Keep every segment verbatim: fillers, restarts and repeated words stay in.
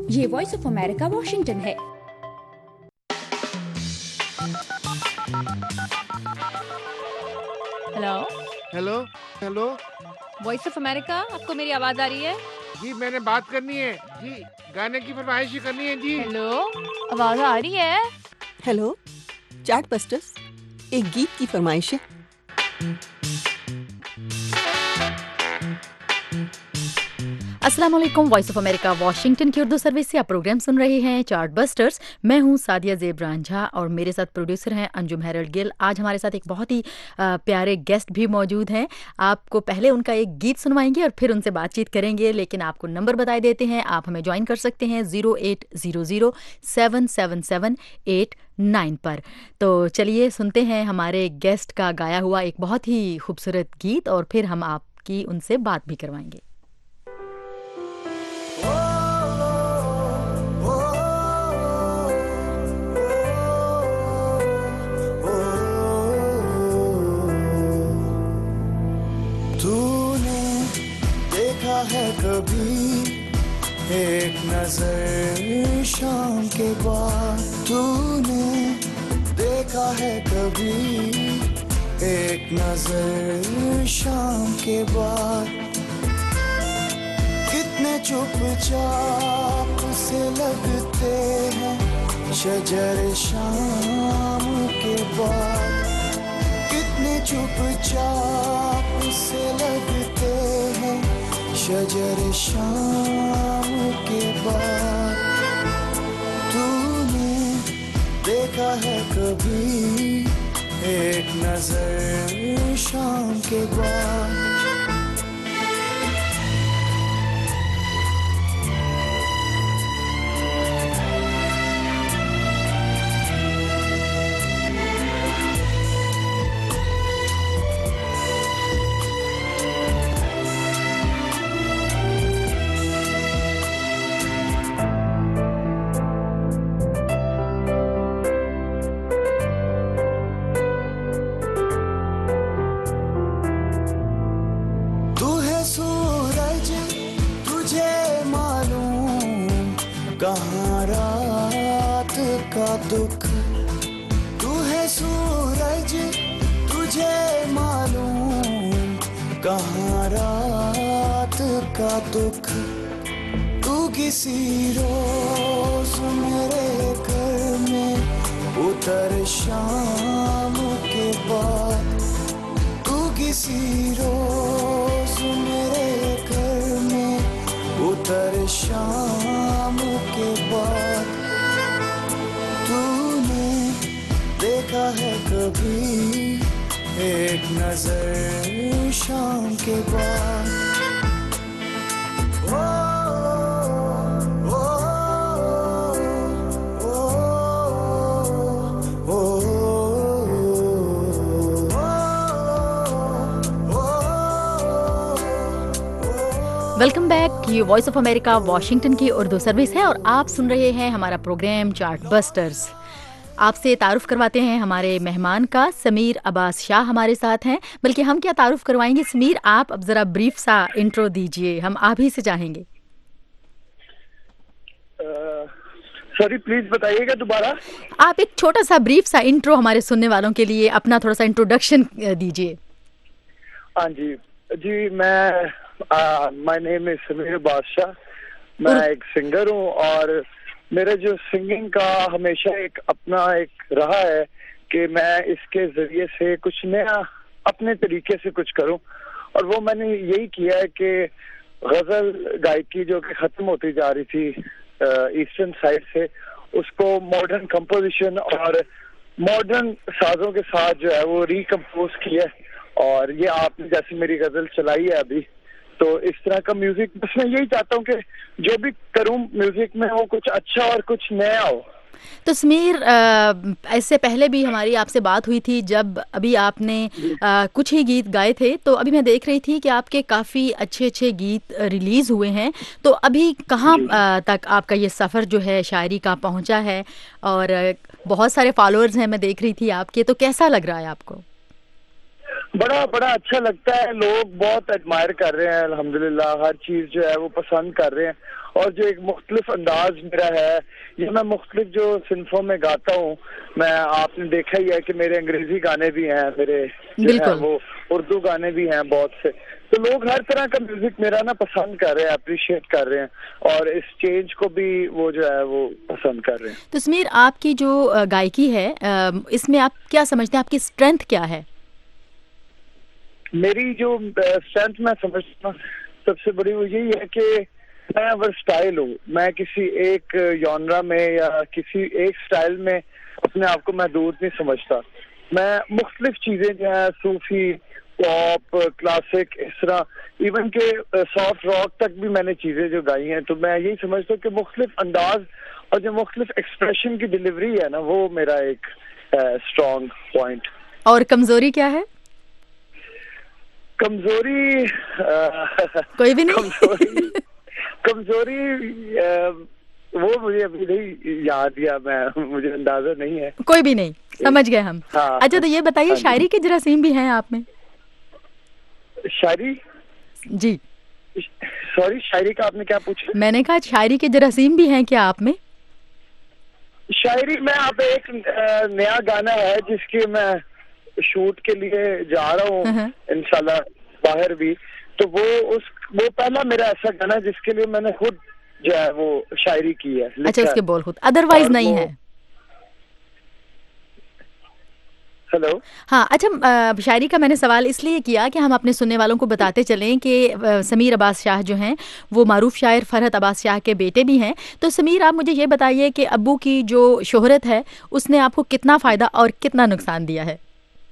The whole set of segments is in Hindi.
ये वॉइस ऑफ अमेरिका वाशिंगटन है। Hello hello hello voice of America, आपको मेरी आवाज आ रही है? जी, मैंने बात करनी है जी, गाने की फरमाइश ही करनी है जी। हेलो, आवाज आ रही है? हेलो चार्ट बस्टर्स, एक गीत की फरमाइश है। अस्सलाम वालेकुम। वॉइस ऑफ अमेरिका वाशिंगटन की उर्दू सर्विस से आप प्रोग्राम सुन रहे हैं चार्ट बस्टर्स। मैं हूं सादिया ज़ेब रांझा और मेरे साथ प्रोड्यूसर हैं अंजुम हैरल्ड गिल। आज हमारे साथ एक बहुत ही आ, प्यारे गेस्ट भी मौजूद हैं। आपको पहले उनका एक गीत सुनवाएंगे और फिर उनसे बातचीत करेंगे, लेकिन आपको नंबर बताए देते हैं। आप हमें ज्वाइन कर सकते हैं zero eight zero zero seven seven seven eight nine पर। तो चलिए सुनते हैं हमारे गेस्ट का गाया हुआ एक बहुत ही खूबसूरत गीत और फिर हम आपकी उनसे बात भी करवाएंगे। तूने देखा है कभी एक नजर शाम के बाद, तूने देखा है कभी एक नजर शाम के बाद, कितने चुपचाप से लगते हैं शजर शाम के बाद, कितने चुपचाप से लगते हैं शजर शाम के बाद। तूने देखा है कभी एक नजर शाम के बाद। कहाँ रात का दुख, तू है सूरज तुझे मालूम, कहाँ रात का दुख, तू किसी रोज मेरे घर में उतर शाम के बाद, तू किसी रोज मेरे घर में उतर शाम के बाद। तूने देखा है कभी एक नजर शाम के बाद। ओ, ओ, ओ, ओ, वेलकम बैक। ये वॉइस ऑफ अमेरिका वाशिंगटन की उर्दू सर्विस है और आप सुन रहे हैं हमारा प्रोग्राम चार्ट बस्टर्स। आपसे तारुफ करवाते हैं हमारे मेहमान का। समीर अब्बास शाह हमारे साथ हैं। बल्कि हम क्या तारुफ करवाएंगे, समीर आप अब ज़रा ब्रीफ सा इंट्रो दीजिए, हम आप ही से चाहेंगे। सॉरी, प्लीज बताइएगा दोबारा। आप एक छोटा सा ब्रीफ सा इंट्रो हमारे सुनने वालों के लिए अपना थोड़ा सा इंट्रोडक्शन दीजिए। हाँ जी जी, मैं माय नेम इज समीर बादशाह। मैं एक सिंगर हूँ और मेरा जो सिंगिंग का हमेशा एक अपना एक रहा है कि मैं इसके जरिए से कुछ नया अपने तरीके से कुछ करूँ, और वो मैंने यही किया है कि गजल गायकी जो कि खत्म होती जा रही थी ईस्टर्न साइड से, उसको मॉडर्न कंपोजिशन और मॉडर्न साजों के साथ जो है वो रिकम्पोज किया है। और ये आपने जैसे मेरी गजल चलाई है अभी, तो इस तरह का म्यूजिक बस मैं यही चाहता हूँ कि जो भी करूँ म्यूजिक में वो कुछ अच्छा और कुछ नया हो। तो समीर, ऐसे पहले भी हमारी आपसे बात हुई थी जब अभी आपने आ, कुछ ही गीत गाए थे, तो अभी मैं देख रही थी कि आपके काफ़ी अच्छे अच्छे गीत रिलीज़ हुए हैं। तो अभी कहाँ तक आपका ये सफ़र जो है शायरी का पहुँचा है? और बहुत सारे फॉलोअर्स हैं मैं देख रही थी आपके, तो कैसा लग रहा है आपको? बड़ा बड़ा अच्छा लगता है, लोग बहुत एडमायर कर रहे हैं, अल्हम्दुलिल्लाह हर चीज जो है वो पसंद कर रहे हैं। और जो एक मुख्तलिफ अंदाज मेरा है, ये मैं मुख्तलिफ जो सिनफों में गाता हूँ, मैं आपने देखा ही है कि मेरे अंग्रेजी गाने भी हैं, मेरे जो है वो उर्दू गाने भी हैं बहुत से, तो लोग हर तरह का म्यूजिक मेरा ना पसंद कर रहे हैं, अप्रिशिएट कर रहे हैं और इस चेंज को भी वो जो है वो पसंद कर रहे हैं। तो समीर, आपकी जो गायकी है इसमें आप क्या समझते हैं, आपकी स्ट्रेंथ क्या है? मेरी जो स्ट्रेंथ मैं समझता हूँ सबसे बड़ी वो यही है कि मैं वर्सटाइल हूँ। मैं किसी एक जॉनरा में या किसी एक स्टाइल में अपने आप को महदूद नहीं समझता। मैं मुख्तलिफ चीजें जो है, सूफी, पॉप, क्लासिक, इस तरह इवन के सॉफ्ट रॉक तक भी मैंने चीजें जो गाई हैं, तो मैं यही समझता हूँ कि मुख्तलिफ अंदाज और जो मुख्तलिफ एक्सप्रेशन की डिलीवरी है ना, वो मेरा एक स्ट्रॉन्ग पॉइंट। और कमजोरी क्या है? कमजोरी कोई भी नहीं। कमजोरी कमजोरी वो मुझे अभी नहीं याद, या मैं मुझे अंदाजा नहीं है। कोई भी नहीं, समझ गए हम। हाँ, अच्छा, तो ये बताइए, हाँ, शायरी के जरासीम भी हैं आप में? शायरी? जी, सॉरी, शायरी का आपने क्या पूछा? मैंने कहा शायरी के जरासीम भी हैं क्या आप में? शायरी में आप एक नया गाना है जिसके मैं शूट के लिए जा रहा हूँ इंशाल्लाह बाहर भी, तो वो उस वो पहला मेरा ऐसा गाना है जिसके लिए मैंने खुद जो है वो शायरी की है। अच्छा, उसके बोल खुद, अदरवाइज नहीं है? हेलो। हाँ, अच्छा, शायरी का मैंने सवाल इसलिए किया कि हम अपने सुनने वालों को बताते चलें कि समीर अब्बास शाह जो हैं वो मारूफ शायर फरहत अब्बास शाह के बेटे भी हैं। तो समीर, आप मुझे ये बताइए कि अब्बू की जो शोहरत है उसने आपको कितना फ़ायदा और कितना नुकसान दिया है?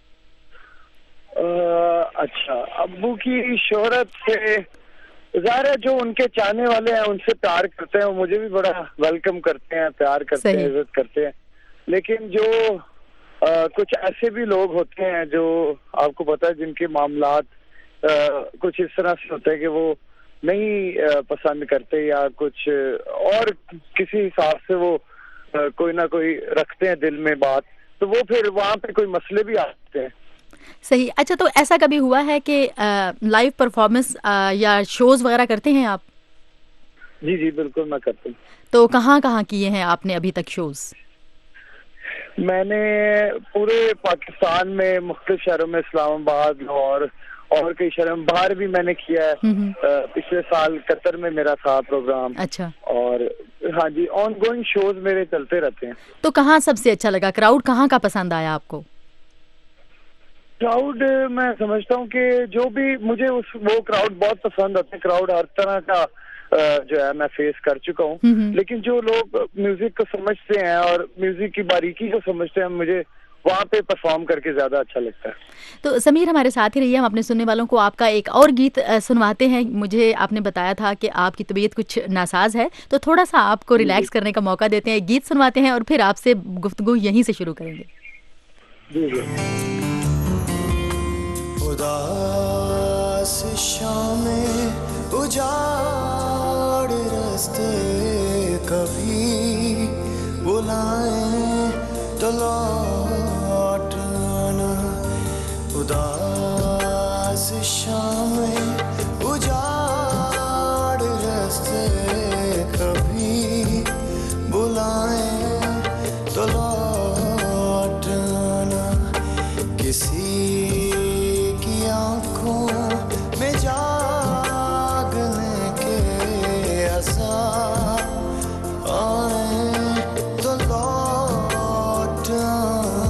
Uh, अच्छा, अब्बू की शोहरत से ज़ाहिर है जो उनके चाहने वाले हैं उनसे प्यार करते हैं, वो मुझे भी बड़ा वेलकम करते हैं, प्यार करते हैं, इज्जत करते हैं। लेकिन जो आ, कुछ ऐसे भी लोग होते हैं जो आपको पता है जिनके मामलात आ, कुछ इस तरह से होते हैं कि वो नहीं आ, पसंद करते या कुछ और किसी हिसाब से वो आ, कोई ना कोई रखते हैं दिल में बात, तो वो फिर वहाँ पे कोई मसले भी आते हैं। सही। अच्छा, तो ऐसा कभी हुआ है कि लाइव परफॉर्मेंस या शोज वगैरह करते हैं आप? जी जी बिल्कुल मैं करता हूँ। तो कहाँ कहाँ किए हैं आपने अभी तक शोज? मैंने पूरे पाकिस्तान में मुख्तलिफ शहरों में, इस्लामाबाद, लाहौर और कई शहरों में, बाहर भी मैंने किया है। पिछले साल कतर में मेरा था प्रोग्राम। अच्छा। और हाँ जी, ऑन गोइंग शोज मेरे चलते रहते हैं। तो कहाँ सबसे अच्छा लगा, क्राउड कहाँ का पसंद आया आपको? क्राउड मैं समझता हूँ कि जो भी मुझे उस वो क्राउड बहुत पसंद आता है। क्राउड हर तरह का जो है मैं फेस कर चुका हूँ, लेकिन जो लोग म्यूजिक को समझते हैं और म्यूजिक की बारीकी को समझते हैं, मुझे वहाँ पे परफॉर्म करके ज्यादा अच्छा लगता है। तो समीर, हमारे साथ ही रहिए, हम अपने सुनने वालों को आपका एक और गीत सुनवाते हैं। मुझे आपने बताया था कि आपकी तबीयत कुछ नासाज है, तो थोड़ा सा आपको रिलैक्स करने का मौका देते हैं, गीत सुनवाते हैं और फिर आपसे गुफ्तगू यहीं से शुरू करेंगे। जी जी। उदास शामें उजाड़ रास्ते कभी बुलाएं तो लौट आना। उदास शामें उजाड़ रास्ते कभी बुलाएं तो लौट आना। किसी आँखों में जागने के आसार आए तो लौट आना।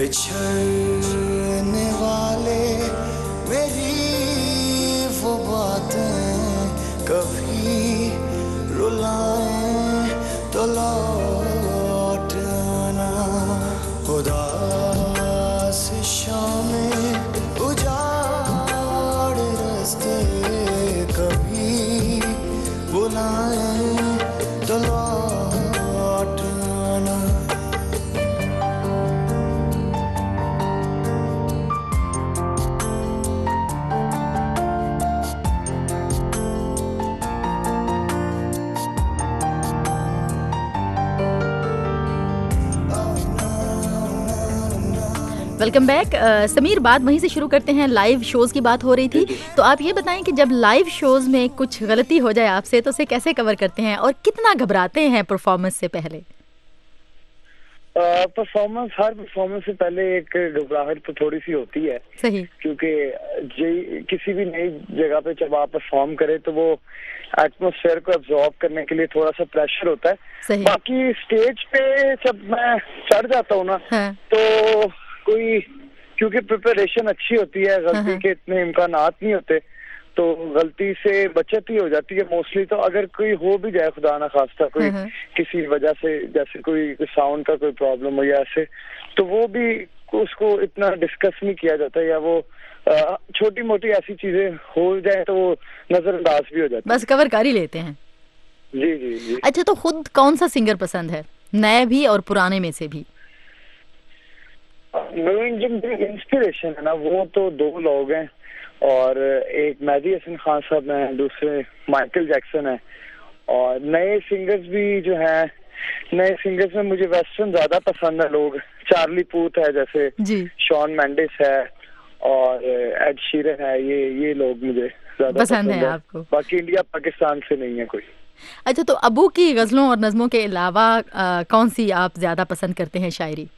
बिछड़ने वाले मेरी वो बातें कभी रुलाएं तो लौट आना। उदास शामें उजाड़ रास्ते कभी बुलाएं तो लौट आना। Welcome back. समीर, बात वहीं से शुरू करते हैं। लाइव शोज़ की बात हो रही थी, तो आप ये बताएं कि जब लाइव शोज़ में कुछ गलती हो जाए आपसे तो उसे कैसे कवर करते हैं और कितना घबराते हैं परफॉर्मेंस से पहले? परफॉर्मेंस uh, हर परफॉर्मेंस से पहले एक घबराहट तो थोड़ी सी होती है। सही। क्योंकि किसी भी नई जगह पे जब आप परफॉर्म करें तो वो एटमॉस्फेयर को एब्जॉर्ब करने के लिए थोड़ा सा प्रेशर होता है। सही। बाकी स्टेज पे जब मैं चढ़ जाता हूँ ना, हाँ। तो कोई, क्योंकि प्रिपरेशन अच्छी होती है, गलती हाँ। के इतने इम्कानात नहीं होते, तो गलती से बचत ही हो जाती है मोस्टली। तो अगर कोई हो भी जाए खुदा ना खास्ता कोई हाँ। किसी वजह से, जैसे कोई साउंड का कोई प्रॉब्लम हो या ऐसे, तो वो भी उसको इतना डिस्कस नहीं किया जाता, या वो छोटी मोटी ऐसी चीजें हो जाए तो वो नजरअंदाज भी हो जाती है, बस कवर कर ही लेते हैं। जी जी जी। अच्छा, तो खुद कौन सा सिंगर पसंद है, नए भी और पुराने में से भी? जो इंस्पिरेशन है ना, वो तो दो लोग हैं, और एक मेहदी हसन खान साहब हैं, दूसरे माइकल जैक्सन है। और नए सिंगर्स भी जो हैं, नए सिंगर्स में मुझे वेस्टर्न ज्यादा पसंद है लोग। चार्ली पूथ है जैसे, जी। शॉन मेंडिस है, और एड शीरन है। ये ये लोग मुझे ज्यादा पसंद है आपको। बाकी इंडिया पाकिस्तान से नहीं है कोई। अच्छा, तो अबू की गजलों और नज़मों के अलावा आ, कौन सी आप ज्यादा पसंद करते हैं शायरी?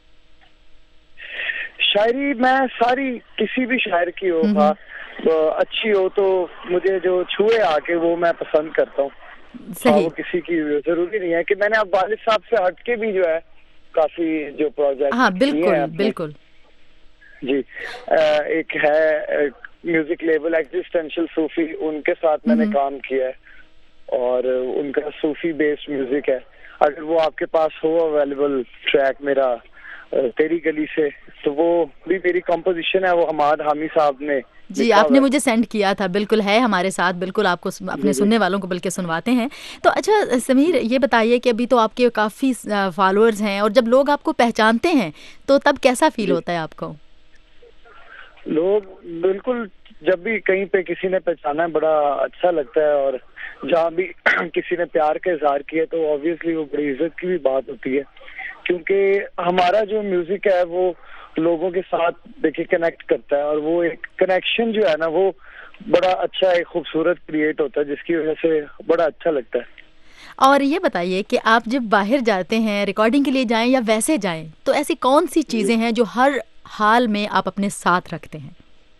शायरी मैं सारी, किसी भी शायर की हो, हाँ, तो अच्छी हो तो मुझे जो छुए आके वो मैं पसंद करता हूँ। सही। वो किसी की जरूरी नहीं है कि मैंने अब वालिद साहब से हटके भी जो है काफी जो प्रोजेक्ट, हाँ बिल्कुल बिल्कुल जी। एक है म्यूजिक लेबल एग्जिस्टेंशियल सूफी, उनके साथ मैंने काम किया है, और उनका सूफी बेस्ड म्यूजिक है। अगर वो आपके पास हो अवेलेबल ट्रैक मेरा तेरी गली से, तो वो भी मेरी कंपोजिशन है, वो हमाद हामी साहब ने जी, आपने मुझे सेंड किया था। बिल्कुल है हमारे साथ, बिल्कुल आपको अपने सुनने वालों को बल्कि सुनवाते हैं। तो अच्छा समीर, ये बताइए कि अभी तो आपके काफ़ी फॉलोअर्स हैं, और जब लोग आपको पहचानते हैं तो तब कैसा फील होता है आपको? लोग बिल्कुल, जब भी कहीं पे किसी ने पहचाना है बड़ा अच्छा लगता है, और जहाँ भी किसी ने प्यार का इजहार किया तो ऑब्वियसली वो बड़ी इज्जत की भी बात होती है, क्योंकि हमारा जो म्यूजिक है वो लोगों के साथ देखिए कनेक्ट करता है, और वो एक कनेक्शन जो है ना वो बड़ा अच्छा, एक खूबसूरत क्रिएट होता है, जिसकी वजह से बड़ा अच्छा लगता है। और ये बताइए कि आप जब बाहर जाते हैं रिकॉर्डिंग के लिए जाएं या वैसे जाएं, तो ऐसी कौन सी चीजें हैं जो हर हाल में आप अपने साथ रखते हैं?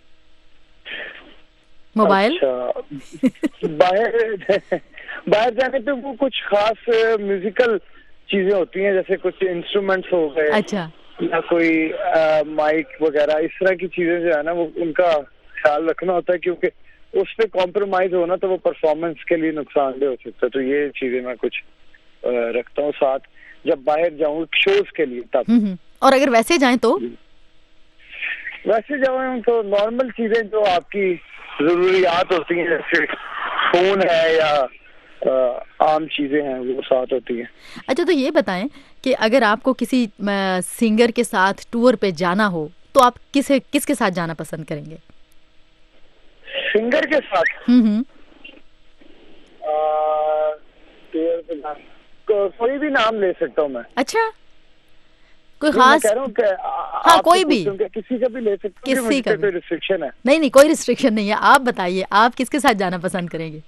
मोबाइल? अच्छा, बाहर बाहर जाने पे वो कुछ खास म्यूजिकल चीजें होती हैं, जैसे कुछ इंस्ट्रूमेंट्स हो गए, अच्छा, या कोई माइक वगैरह, इस तरह की चीजें जो है ना वो उनका ख्याल रखना होता है, क्योंकि उस पे कॉम्प्रोमाइज होना तो वो परफॉर्मेंस के लिए नुकसानदेह हो सकता है। तो ये चीजें मैं कुछ आ, रखता हूँ साथ जब बाहर जाऊँ शोज के लिए तब। और अगर वैसे जाएं तो? वैसे जाऊँ तो नॉर्मल चीजें जो आपकी जरूरियात होती हैं, जैसे फोन है या आ, आम चीजें हैं, वो साथ होती हैं। अच्छा, तो ये बताएं कि अगर आपको किसी आ, सिंगर के साथ टूर पे जाना हो तो आप किसे किसके साथ जाना पसंद करेंगे? सिंगर के साथ? हम्म को, कोई भी नाम ले सकता हूँ मैं। अच्छा, कोई खास? कह रहा हूँ कि हाँ, कोई भी, किसी का भी ले सकते हैं, किसी का कोई रिस्ट्रिक्शन है? नहीं नहीं, कोई रिस्ट्रिक्शन नहीं है। आप बताइए, आप किसके साथ जाना पसंद करेंगे?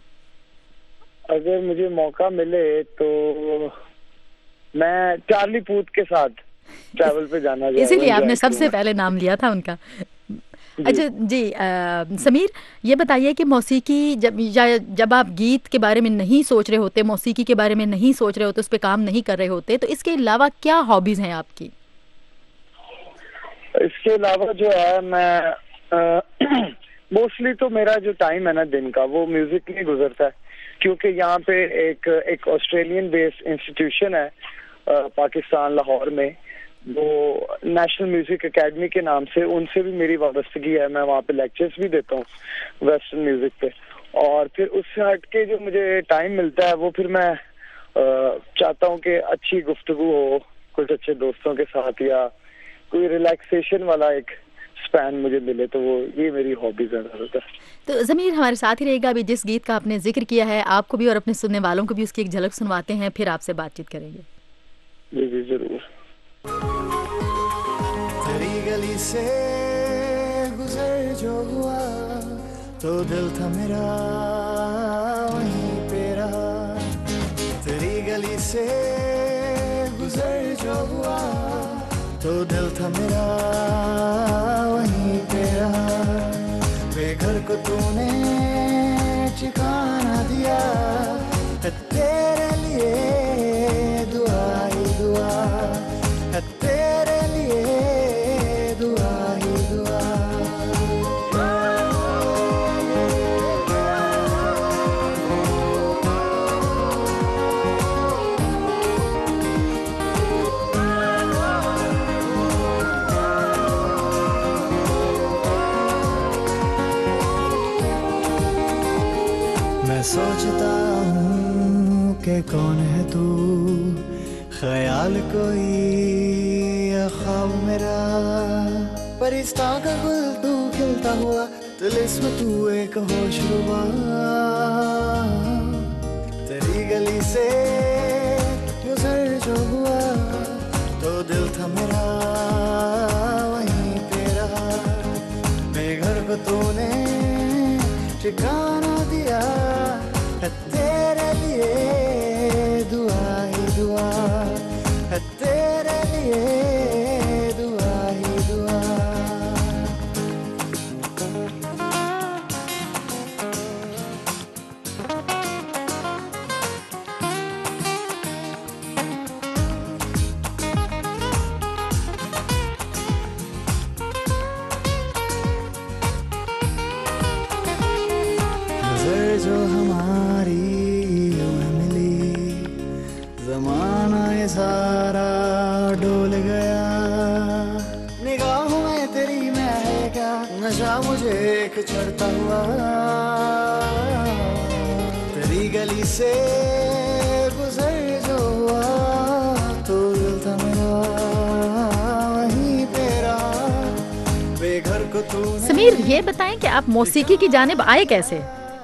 अगर मुझे मौका मिले तो मैं चार्ली पूथ के साथ ट्रैवल पे जाना, इसीलिए आपने सबसे पहले नाम लिया था उनका। अच्छा जी, आ, समीर ये बताइए कि मौसीकी जब या जब आप गीत के बारे में नहीं सोच रहे होते, मौसीकी के बारे में नहीं सोच रहे होते, उस पर काम नहीं कर रहे होते, तो इसके अलावा क्या हॉबीज हैं आपकी? इसके अलावा जो है मैं मोस्टली तो मेरा जो टाइम है ना दिन का वो म्यूजिक में गुजरता है, क्योंकि यहाँ पे एक एक ऑस्ट्रेलियन बेस्ड इंस्टीट्यूशन है uh, पाकिस्तान लाहौर में, वो नेशनल म्यूजिक एकेडमी के नाम से, उनसे भी मेरी वाबस्तगी है। मैं वहाँ पे लेक्चर्स भी देता हूँ वेस्टर्न म्यूजिक पे, और फिर उससे हट के जो मुझे टाइम मिलता है वो फिर मैं uh, चाहता हूँ कि अच्छी गुफ्तगू हो कुछ अच्छे दोस्तों के साथ, या कोई रिलैक्सेशन वाला एक स्पैन मुझे मिले, तो वो ये मेरी हॉबी ज्यादा होता है। तो ज़मीर हमारे साथ ही रहेगा। अभी जिस गीत का आपने जिक्र किया है, आपको भी और अपने सुनने वालों को भी उसकी एक झलक सुनवाते हैं, फिर आपसे बातचीत करेंगे। जी जी जरूर। तेरी गली से गुजर जो हुआ तो दिल था मेरा वहीं पे रहा, तेरी गली से गुजर जो हुआ तो दिल था मेरा वहीं पे रहा, बेघर को तूने ठिकाना दिया, तेरे लिए दुआ ही दुआ, तेरे लिए दुआ ही दुआ। मैं सोचता हूँ कि कौन है तू, ख्याल कोई या ख्वाब मेरा, परिस्ता का गुल तू खिलता हुआ, तिलिस्म तू एक होश रुबा, तेरी गली से गुजर जो हुआ तो दिल था मेरा वहीं पे रहा, बेघर को तूने ठिकाना दिया, तेरे लिए दुआ ही दुआ, तेरे लिए दुआ ही दुआ। नजर जो हमारी यूं मिली, जमाना ये सारा डोल गया, निगाहों में तेरी मैं क्या नशा मुझे एक चढ़ता हुआ, तेरी गली से गुजर जो हुआ तो दिल था मेरा वहीं पे रहा, बेघर को तूने। समीर, ये बताएं कि आप मौसीकी की जानिब आए कैसे?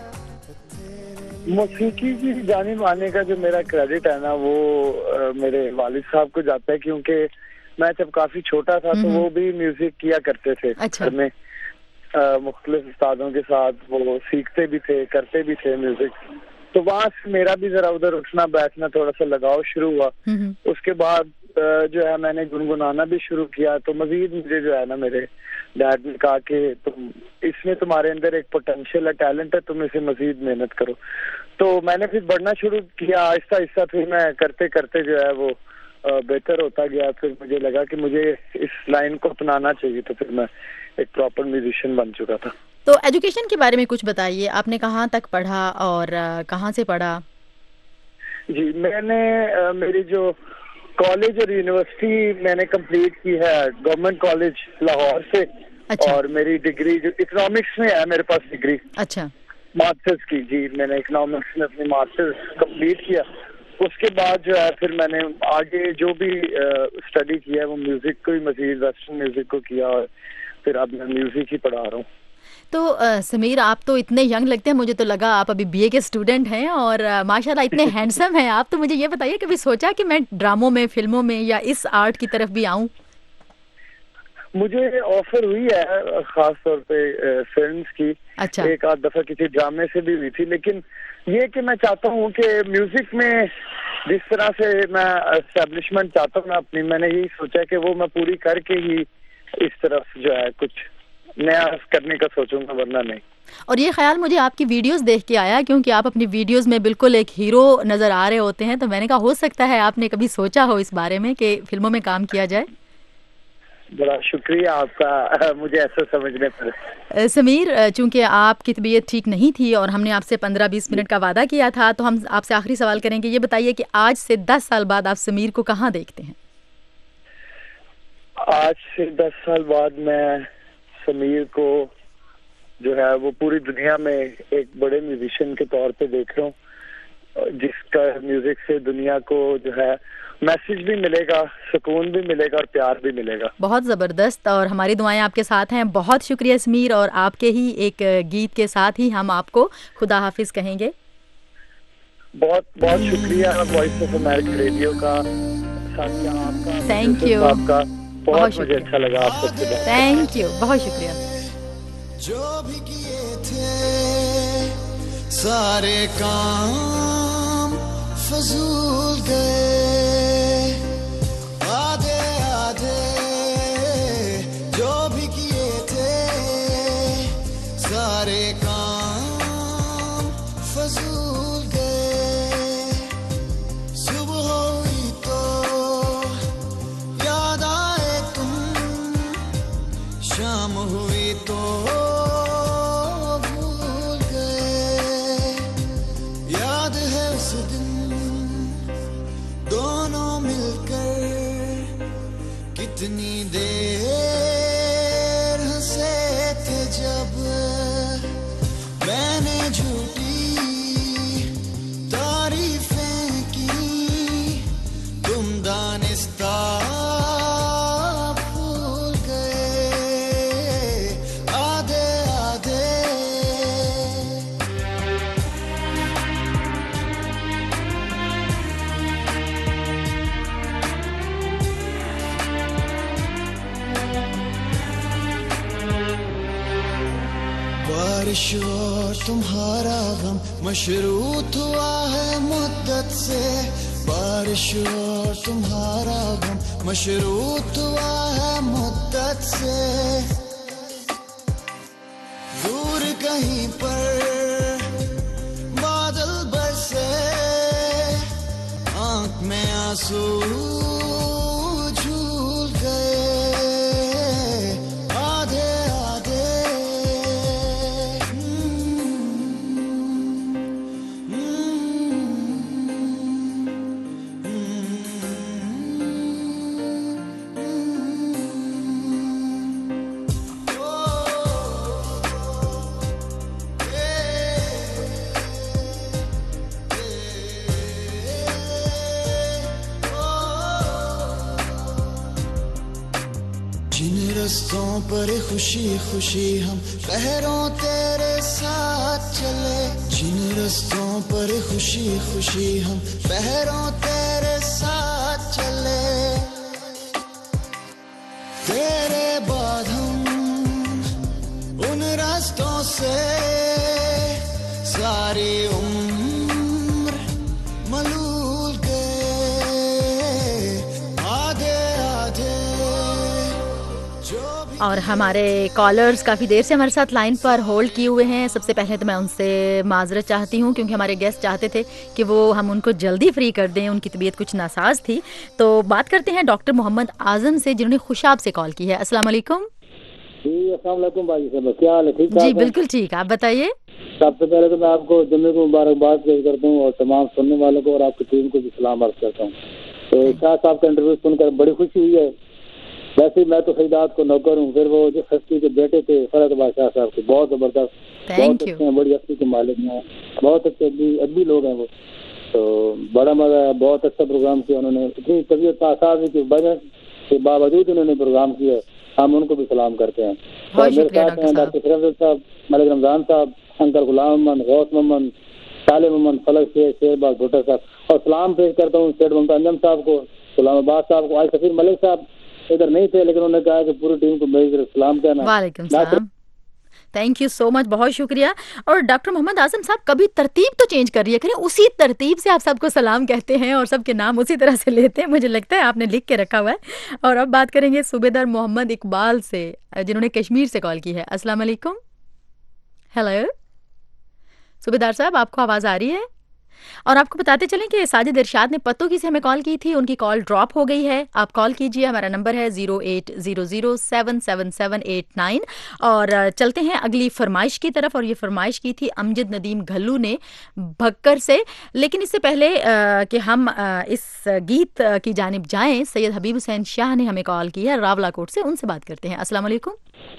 मौसीकी की जानिब आने का जो मेरा क्रेडिट है ना वो आ, मेरे वालिद साहब को जाता है, क्योंकि मैं जब काफी छोटा था तो वो भी म्यूजिक किया करते थे। अच्छा। घर में मुख्तलिफ उस्तादों के साथ वो सीखते भी थे, करते भी थे म्यूजिक, तो वहाँ से मेरा भी जरा उधर उठना बैठना थोड़ा सा लगाव शुरू हुआ। उसके बाद जो है मैंने गुनगुनाना भी शुरू किया, तो मजीद मुझे जो है ना मेरे डैड ने कहा कि तुम इसमें तुम्हारे अंदर एक पोटेंशियल है, टैलेंट है, तुम इसे मजीद मेहनत करो। तो मैंने फिर बढ़ना शुरू किया आहिस्ता आहिस्ता, फिर मैं करते करते जो है वो बेहतर होता गया। फिर मुझे लगा कि मुझे इस लाइन को अपनाना चाहिए, तो फिर मैं एक प्रॉपर म्यूजिशियन बन चुका था। तो एजुकेशन के बारे में कुछ बताइए, आपने कहाँ तक पढ़ा और कहाँ से पढ़ा? जी मैंने आ, मेरी जो कॉलेज और यूनिवर्सिटी मैंने कंप्लीट की है गवर्नमेंट कॉलेज लाहौर से। अच्छा। और मेरी डिग्री जो इकोनॉमिक्स में है, मेरे पास डिग्री। अच्छा। मास्टर्स की। जी मैंने इकोनॉमिक्स में अपनी मास्टर्स कंप्लीट किया। उसके बाद जो है फिर मैंने आगे जो भी स्टडी किया है वो म्यूजिक को ही, मजीद वेस्टर्न म्यूजिक को किया, और फिर अब मैं म्यूजिक ही पढ़ा रहा हूँ। तो आ, समीर, आप तो इतने यंग लगते हैं, मुझे तो लगा आप अभी बीए के स्टूडेंट हैं, और आ, माशाल्लाह इतने हैंडसम हैं आप। तो मुझे ये बताइए, कभी सोचा कि मैं ड्रामों में, फिल्मों में या इस आर्ट की तरफ भी आऊं? मुझे ऑफर हुई है खास तौर पे फिल्म्स की। अच्छा। एक आध दफा किसी ड्रामे से भी हुई थी, लेकिन ये कि मैं चाहता हूँ कि म्यूजिक में जिस तरह से मैं एस्टेब्लिशमेंट चाहता हूँ मैं अपनी, मैंने यही सोचा कि वो मैं पूरी करके ही इस तरफ जो है कुछ नया करने का सोचूंगा, वरना नहीं। और ये ख्याल मुझे आपकी वीडियोस देख के आया, क्योंकि आप अपनी वीडियोस में बिल्कुल एक हीरो नजर आ रहे होते हैं, तो मैंने कहा हो सकता है आपने कभी सोचा हो इस बारे में कि फिल्मों में काम किया जाए। बड़ा शुक्रिया आपका मुझे ऐसा समझने पर। अ, समीर, अ, चूंकि आपकी तबीयत ठीक नहीं थी और हमने आपसे पंद्रह बीस मिनट का वादा किया था, तो हम आपसे आखिरी सवाल करेंगे। ये बताइए कि आज से दस साल बाद आप समीर को कहाँ देखते हैं? आज से दस साल बाद मैं समीर को जो है वो पूरी दुनिया में एक बड़े म्यूजिशियन के तौर पे देख रहा हूँ, जिसका म्यूजिक से दुनिया को जो है मैसेज भी मिलेगा, सुकून भी मिलेगा और प्यार भी मिलेगा। बहुत ज़बरदस्त, और हमारी दुआएं आपके साथ हैं। बहुत शुक्रिया समीर, और आपके ही एक गीत के साथ ही हम आपको खुदा हाफिज कहेंगे। बहुत बहुत शुक्रिया वॉइस ऑफ अमेरिका रेडियो का, साथिया आपका, थैंक यू, आपका बहुत मुझे शुक्रिया। अच्छा लगा आप सबसे बात। थैंक यू, बहुत शुक्रिया। जो भी किए थे सारे काम फजूल गए, आधे आधे जो भी किए थे सारे काम फजूल गए। सुबह हुई तो याद आए तुम, शाम हुई तो भूल गए। याद है उस दिन दोनों मिलकर कितनी देर हंसे थे, जब मैंने झूठी तारीफें की, तुम दानिस्ता भूल गए आधे आधे। बारिश और तुम्हारा गम मशरूत हुआ है मुद्दत से, बारिश और तुम्हारा गम मशरूत हुआ है मुद्दत से। दूर कहीं पर बादल बरसे, आंख में आंसू झूल गए आधे आधे। जिन रस्तों पर खुशी खुशी हम पहरों तेरे साथ चले, जिन रस्तों पर खुशी खुशी हम पहरों तेरे साथ चले, तेरे बाद हम उन रास्तों से सारी उम्र मलूल गए आधे आधे। और हमारे कॉलर्स काफ़ी देर से हमारे साथ लाइन पर होल्ड किए हुए हैं। सबसे पहले तो मैं उनसे माजरत चाहती हूँ, क्योंकि हमारे गेस्ट चाहते थे कि वो हम उनको जल्दी फ्री कर दें, उनकी तबीयत कुछ नासाज थी। तो बात करते हैं डॉक्टर मोहम्मद आजम से, जिन्होंने खुशाब से कॉल की है। अस्सलाम वालेकुम। जी अस्सलाम वालेकुम भाई साहब, क्या हाल है? ठीक जी बिल्कुल ठीक, आप बताइए। सबसे पहले तो मैं आपको जुम्मे को मुबारकबाद पेश करता हूँ और तमाम सुनने वालों को और आपकी टीम को भी सलाम अर्ज करता हूँ। तो शाह साहब का इंटरव्यू सुनकर बड़ी खुशी हुई है। वैसे मैं तो फरीदाबाद को नौकर हूँ, फिर वो जो हस्ती के बेटे थे फरीदाबाद शाह साहब के, बहुत जबरदस्त, बहुत अच्छे हैं, बड़ी हस्ती के मालिक हैं, बहुत अच्छे अदबी लोग हैं वो। तो बड़ा मजा आया, बहुत अच्छा प्रोग्राम किया उन्होंने। इतनी तबीयत आसाज की वजह के बावजूद उन्होंने प्रोग्राम किया, हम उनको भी सलाम करते हैं। और मेरे साथ हैं डॉक्टर शरफ साहब, मलिक रमजान साहब, अंकल गुलाम मोहम्मद, गौस मोहम्मद, साले मोहम्मद, फलक शेर, शेरबाज भुट्टो साहब। और सलाम पेश करता हूँ सेठ ममता अंजम साहब को, गुलाम अब्बास साहब को। आज सफीर मलिक साहब इधर नहीं थे, लेकिन उन्होंने कहा कि पूरी टीम को मेरी तरफ सलाम कहना। वालेकुम सलाम, थैंक यू सो मच, बहुत शुक्रिया। और डॉक्टर मोहम्मद आजम साहब कभी तरतीब तो चेंज कर रही है, करें उसी तरतीब से आप सबको सलाम कहते हैं और सबके नाम उसी तरह से लेते हैं, मुझे लगता है आपने लिख के रखा हुआ है। और अब बात करेंगे सूबेदार मोहम्मद इकबाल से, जिन्होंने कश्मीर से कॉल की है। अस्सलाम वालेकुम। हेलो सूबेदार साहब, आपको आवाज़ आ रही है? और आपको बताते चलें कि साजिद इरशाद ने पत्तों से हमें कॉल की थी, उनकी कॉल ड्रॉप हो गई है। आप कॉल कीजिए, हमारा नंबर है zero eight zero zero seven seven seven eight nine. और चलते हैं अगली फरमाइश की तरफ, और ये फरमाइश की थी अमजद नदीम घल्लू ने भक्कर से। लेकिन इससे पहले आ, कि हम आ, इस गीत की जानिब जाएं, सैयद हबीब हुसैन शाह ने हमें कॉल की है रावलाकोट से, उनसे बात करते हैं। अस्सलाम वालेकुम।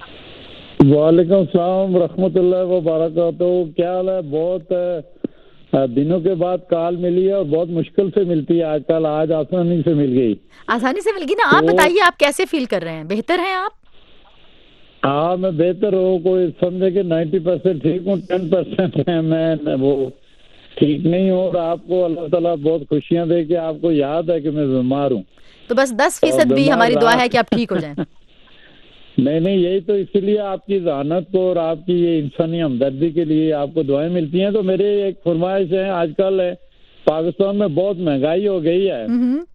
वालेकुम सलाम रहमतुल्लाहि व बरकातहू। क्या हाल है? बहुत दिनों के बाद कॉल मिली है और बहुत मुश्किल से मिलती है आजकल, आज आसानी से मिल गई। आसानी से मिल गई ना। आप तो, बताइए आप कैसे फील कर रहे हैं? बेहतर हैं आप? हाँ मैं बेहतर हूँ, कोई समझे कि नाइन्टी परसेंट ठीक हूँ, टेन परसेंट है मैं वो ठीक नहीं हूँ। और आपको अल्लाह ताला बहुत खुशियाँ दे कि आपको याद है कि मैं बीमार हूँ। तो बस दस फीसद भी हमारी दुआ है कि आप ठीक हो जाएं। नहीं नहीं, यही तो, इसीलिए आपकी जहानत को और आपकी ये इंसानी हमदर्दी के लिए आपको दुआएं मिलती हैं। तो मेरी एक फरमाइश है, आजकल पाकिस्तान में बहुत महंगाई हो गई है,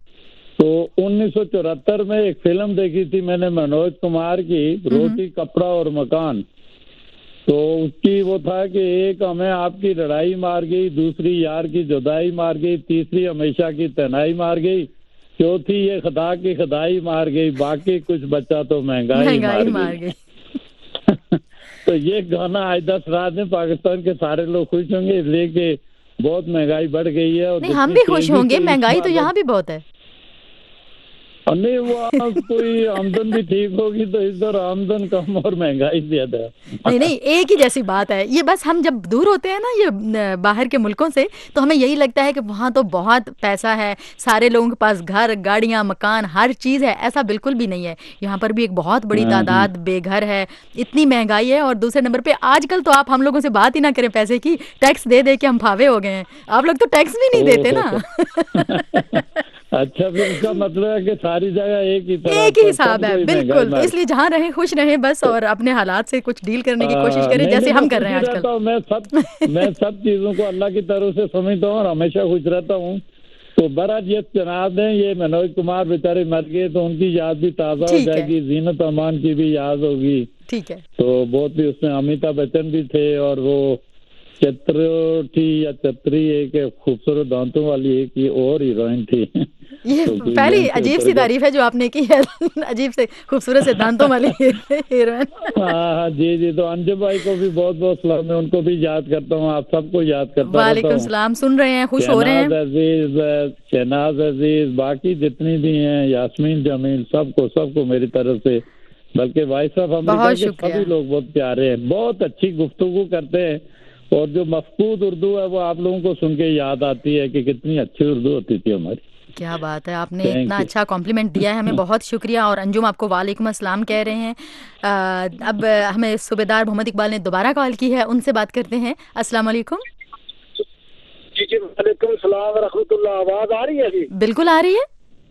तो उन्नीस सौ चौहत्तर में एक फिल्म देखी थी मैंने मनोज कुमार की, रोटी कपड़ा और मकान। तो उसकी वो था कि एक हमें आपकी लड़ाई मार गई, दूसरी यार की जुदाई मार गई, तीसरी हमेशा की तन्हाई मार गई, चौथी ये खुदा की खुदाई मार गई, बाकी कुछ बचा तो महंगाई, महंगाई मार, मार गई। तो ये गाना आज दस रात में पाकिस्तान के सारे लोग खुश होंगे, इसलिए कि बहुत महंगाई बढ़ गई है। और नहीं, हम भी खुश होंगे, महंगाई तो यहाँ भी बहुत है। नहीं, वो कोई आमदन भी ठीक होगी तो इधर आमदन कम और महंगाई ज्यादा। नहीं नहीं, एक ही जैसी बात है ये। बस हम जब दूर होते हैं ना ये बाहर के मुल्कों से, तो हमें यही लगता है कि वहाँ तो बहुत पैसा है, सारे लोगों के पास घर, गाड़ियाँ, मकान, हर चीज़ है। ऐसा बिल्कुल भी नहीं है। यहाँ पर भी एक बहुत बड़ी तादाद बेघर है, इतनी महंगाई है। और दूसरे नंबर पे आजकल तो आप हम लोगों से बात ही ना करें पैसे की, टैक्स दे दे के हम फावे हो गए हैं। आप लोग तो टैक्स भी नहीं देते ना। अच्छा, फिर इसका मतलब है कि सारी जगह एक ही तरह एक ही हिसाब है। बिल्कुल, तो इसलिए जहाँ रहे खुश रहे बस, और अपने हालात से कुछ डील करने की कोशिश करें, जैसे हम कर रहे हैं आजकल। मैं सब मैं सब चीजों को अल्लाह की तरफ से समझता हूँ और हमेशा खुश रहता हूँ। तो बराज ये जनाब है, ये मनोज कुमार बेचारे मर गए तो उनकी याद भी ताज़ा हो जाएगी, जीनत अमान की भी याद होगी। ठीक है। तो बहुत भी उसमें अमिताभ बच्चन भी थे, और वो चतुर्थी या चतरी एक खूबसूरत दांतों वाली एक ये और हीरोइन थी। ये तो पहली अजीब सी तारीफ है जो आपने की है, अजीब से खूबसूरत से दांतों वाली हीरोइन। हाँ जी जी, तो अंजुम भाई को भी बहुत बहुत सलाम, मैं उनको भी याद करता हूँ, आप सबको याद करता हूँ। वालेकुम सलाम। सुन रहे हैं, खुश हो रहे हैं? अजीज, शहनाज अजीज, बाकी जितनी भी हैं, यास्मीन जमील, सबको सबको मेरी तरफ से, बल्कि भाई साहब अमेरिका के सभी लोग बहुत प्यारे हैं, बहुत अच्छी गुफ्तगू करते हैं। और जो मफकूद उर्दू है वो आप लोगों को सुन के याद आती है कि कितनी अच्छी उर्दू होती थी हमारी। क्या बात है, आपने इतना अच्छा कॉम्प्लीमेंट दिया है हमें, बहुत शुक्रिया। और अंजुम आपको वालेकुम अस्सलाम कह रहे हैं। आ, अब हमें सूबेदार मोहम्मद इकबाल ने दोबारा कॉल की है, उनसे बात करते हैं। अस्सलाम वालेकुम। जी जी, वालेकुम सलाम व रहमतुल्लाह। आवाज आ रही है जी? बिल्कुल आ रही है।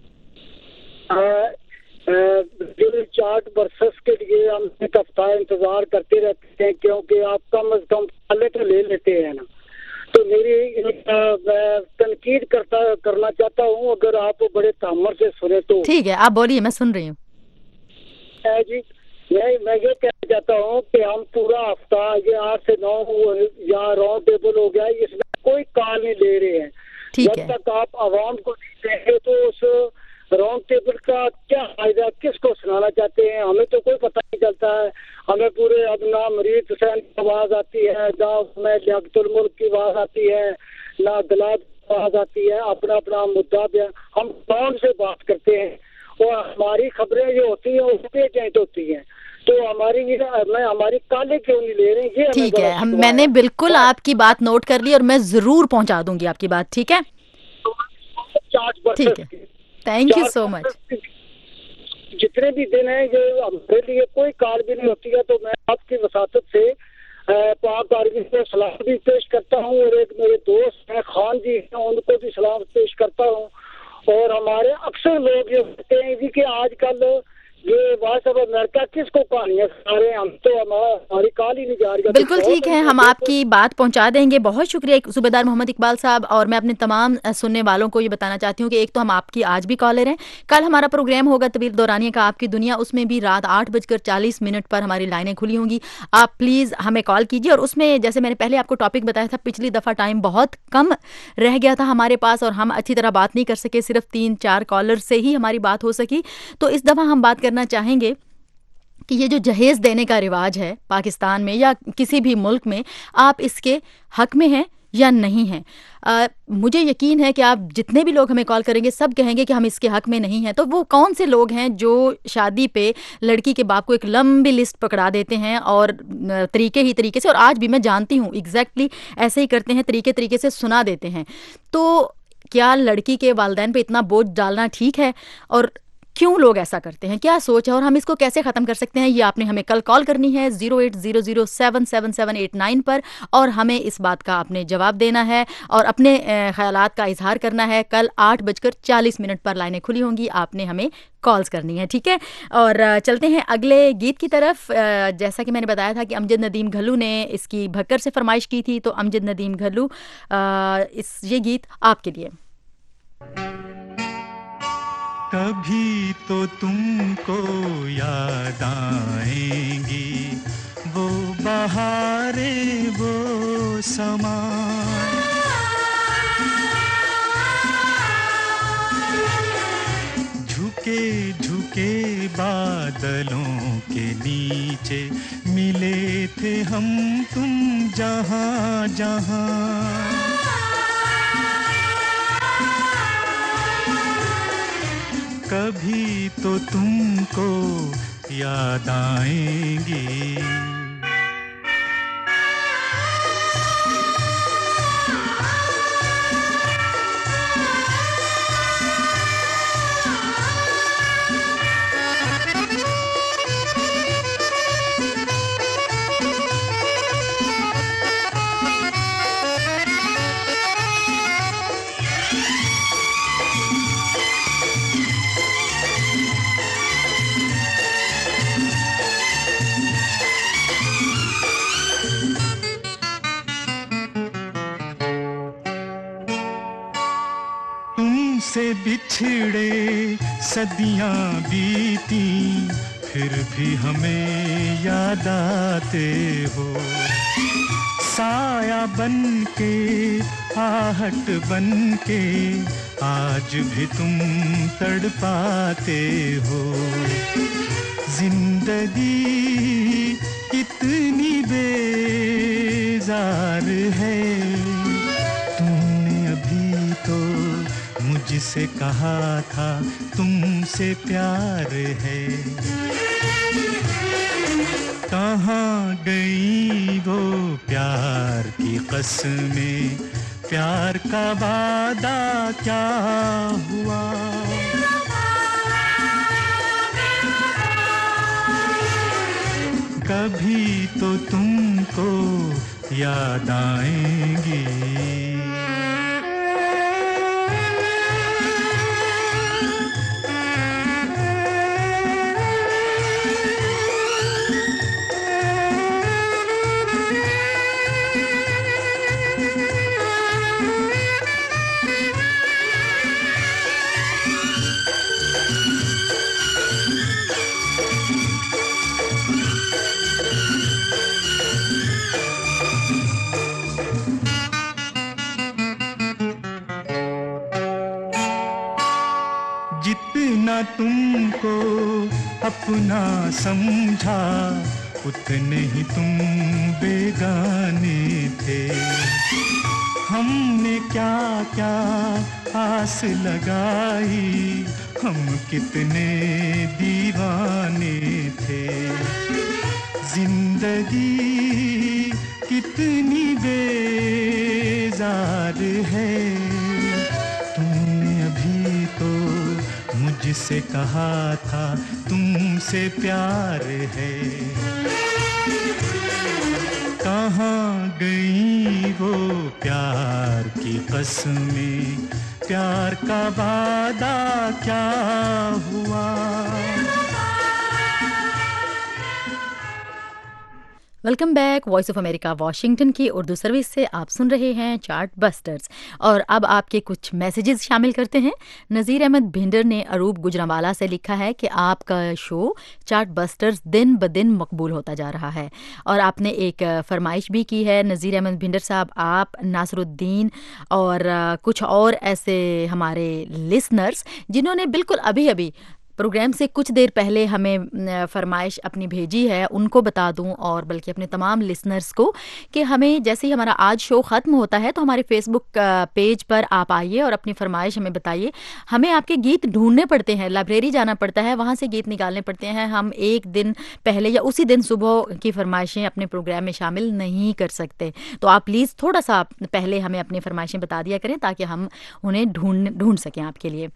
चार्ट वर्सेस के लिए हम एक हफ्ता इंतजार करते रहते हैं, क्योंकि आप कम अज कम पहले तो ले लेते हैं ना। तो मेरी तनकीद करता करना चाहता हूँ, अगर आप बड़े तामर से सुने तो। ठीक है, आप बोलिए, मैं सुन रही हूँ। जी, मैं मैं ये कहना चाहता हूँ कि हम पूरा हफ्ता ये आठ से नौ या राउंड टेबल हो गया, इसमें कोई कॉल नहीं ले रहे हैं। जब तक आप आवाम को नहीं देंगे तो उस राउंड टेबल का क्या फायदा, किसको सुनाना चाहते हैं, हमें तो कोई पता नहीं चलता है। हमें पूरे अब ना मरीद हुसैन की आवाज आती है, ना में लियाकतुल मुल्क की आवाज आती है, ना दलाल की आवाज आती है। अपना अपना मुद्दा पे हम कौन से बात करते हैं और हमारी खबरें जो होती हैं उस पे चेंज होती हैं। तो हमारी मैं हमारी काले क्यों नहीं ले रहे हैं? ये ठीक है, हम मैंने बिल्कुल आपकी बात नोट कर ली और मैं जरूर पहुंचा दूंगी आपकी बात। ठीक है, ठीक है, थैंक यू सो मच। जितने भी दिन हैं जो हमारे लिए कोई कार भी नहीं होती है, तो मैं आपकी वसातत से पाक आर्मी को सलाम भी पेश करता हूँ, और एक मेरे दोस्त हैं खान जी हैं, उनको भी सलाम पेश करता हूँ। और हमारे अक्सर लोग ये कहते हैं जी कि आजकल ये वॉइस ऑफ अमेरिका किसको कहानियां सारे हम तो हमारी कॉल ही नहीं जा रही। बिल्कुल ठीक है, हम आपकी बात पहुंचा देंगे। बहुत शुक्रिया सूबेदार मोहम्मद इकबाल साहब। और मैं अपने तमाम सुनने वालों को ये बताना चाहती हूँ कि एक तो हम आपकी आज भी कॉलर हैं, कल हमारा प्रोग्राम होगा तबीर दौरानिया का आपकी दुनिया, उसमें भी रात आठ बजकर चालीस मिनट पर हमारी लाइनें खुली होंगी। आप प्लीज़ हमें कॉल कीजिए। और उसमें जैसे मैंने पहले आपको टॉपिक बताया था, पिछली दफ़ा टाइम बहुत कम रह गया था हमारे पास और हम अच्छी तरह बात नहीं कर सके, सिर्फ तीन चार कॉलर से ही हमारी बात हो सकी। तो इस दफ़ा हम बात करना चाहेंगे कि ये जो जहेज देने का रिवाज है पाकिस्तान में या किसी भी मुल्क में, आप इसके हक में हैं या नहीं हैं। आ, मुझे यकीन है कि आप जितने भी लोग हमें कॉल करेंगे सब कहेंगे कि हम इसके हक में नहीं हैं। तो वो कौन से लोग हैं जो शादी पे लड़की के बाप को एक लंबी लिस्ट पकड़ा देते हैं और तरीके ही तरीके से, और आज भी मैं जानती हूँ एग्जैक्टली ऐसे ही करते हैं, तरीके तरीके से सुना देते हैं। तो क्या लड़की के वालिदैन पे इतना बोझ डालना ठीक है और क्यों लोग ऐसा करते हैं, क्या सोच है और हम इसको कैसे ख़त्म कर सकते हैं, ये आपने हमें कल कॉल करनी है zero eight zero zero seven seven seven eight nine पर और हमें इस बात का आपने जवाब देना है और अपने ख़यालात का इजहार करना है। कल आठ बजकर चालीस मिनट पर लाइनें खुली होंगी, आपने हमें कॉल्स करनी है, ठीक है। और चलते हैं अगले गीत की तरफ। जैसा कि मैंने बताया था कि अमजद नदीम घल्लू ने इसकी भक्कर से फरमाइश की थी, तो अमजद नदीम घल्लू इस ये गीत आपके लिए। कभी तो तुमको याद आएंगी वो बहारें वो समा, झुके झुके बादलों के नीचे मिले थे हम तुम जहां जहां। कभी तो तुमको याद आएंगी। से बिछड़े सदियां बीती फिर भी हमें याद आते हो, साया बन के आहट बन के आज भी तुम तड़पाते हो। जिंदगी इतनी बेजार है, तुमने अभी तो मुझसे कहा था तुमसे प्यार है। कहाँ गई वो प्यार की कसमें, प्यार का वादा क्या हुआ। कभी तो तुमको याद आएंगी। जितना तुमको अपना समझा उतने ही तुम बेगाने थे। हमने क्या क्या आस लगाई, हम कितने दीवाने थे। जिंदगी कितनी बेजार है, तुमने अभी तो मुझसे कहा था तुमसे प्यार है। कहाँ गई वो प्यार की कसमें, प्यार का वादा क्या हुआ। Welcome back. Voice of America Washington की उर्दू सर्विस से आप सुन रहे हैं चार्ट बस्टर्स और अब आपके कुछ मैसेजेस शामिल करते हैं। नज़ीर अहमद भिंडर ने अरूब गुजरांवाला से लिखा है कि आपका शो चार्ट बस्टर्स दिन ब दिन मकबूल होता जा रहा है और आपने एक फरमाइश भी की है। नज़ीर अहमद भिंडर साहब, आप, नासरुद्दीन और कुछ और ऐसे हमारे लिसनर्स जिन्होंने बिल्कुल अभी अभी प्रोग्राम से कुछ देर पहले हमें फरमाइश अपनी भेजी है, उनको बता दूं और बल्कि अपने तमाम लिसनर्स को कि हमें जैसे ही हमारा आज शो ख़त्म होता है तो हमारे फेसबुक पेज पर आप आइए और अपनी फरमाइश हमें बताइए। हमें आपके गीत ढूंढने पड़ते हैं, लाइब्रेरी जाना पड़ता है, वहाँ से गीत निकालने पड़ते हैं। हम एक दिन पहले या उसी दिन सुबह की फरमाइशें अपने प्रोग्राम में शामिल नहीं कर सकते, तो आप प्लीज़ थोड़ा सा पहले हमें अपनी फरमाइशें बता दिया करें ताकि हम उन्हें ढूंढ ढूंढ सकें आपके लिए।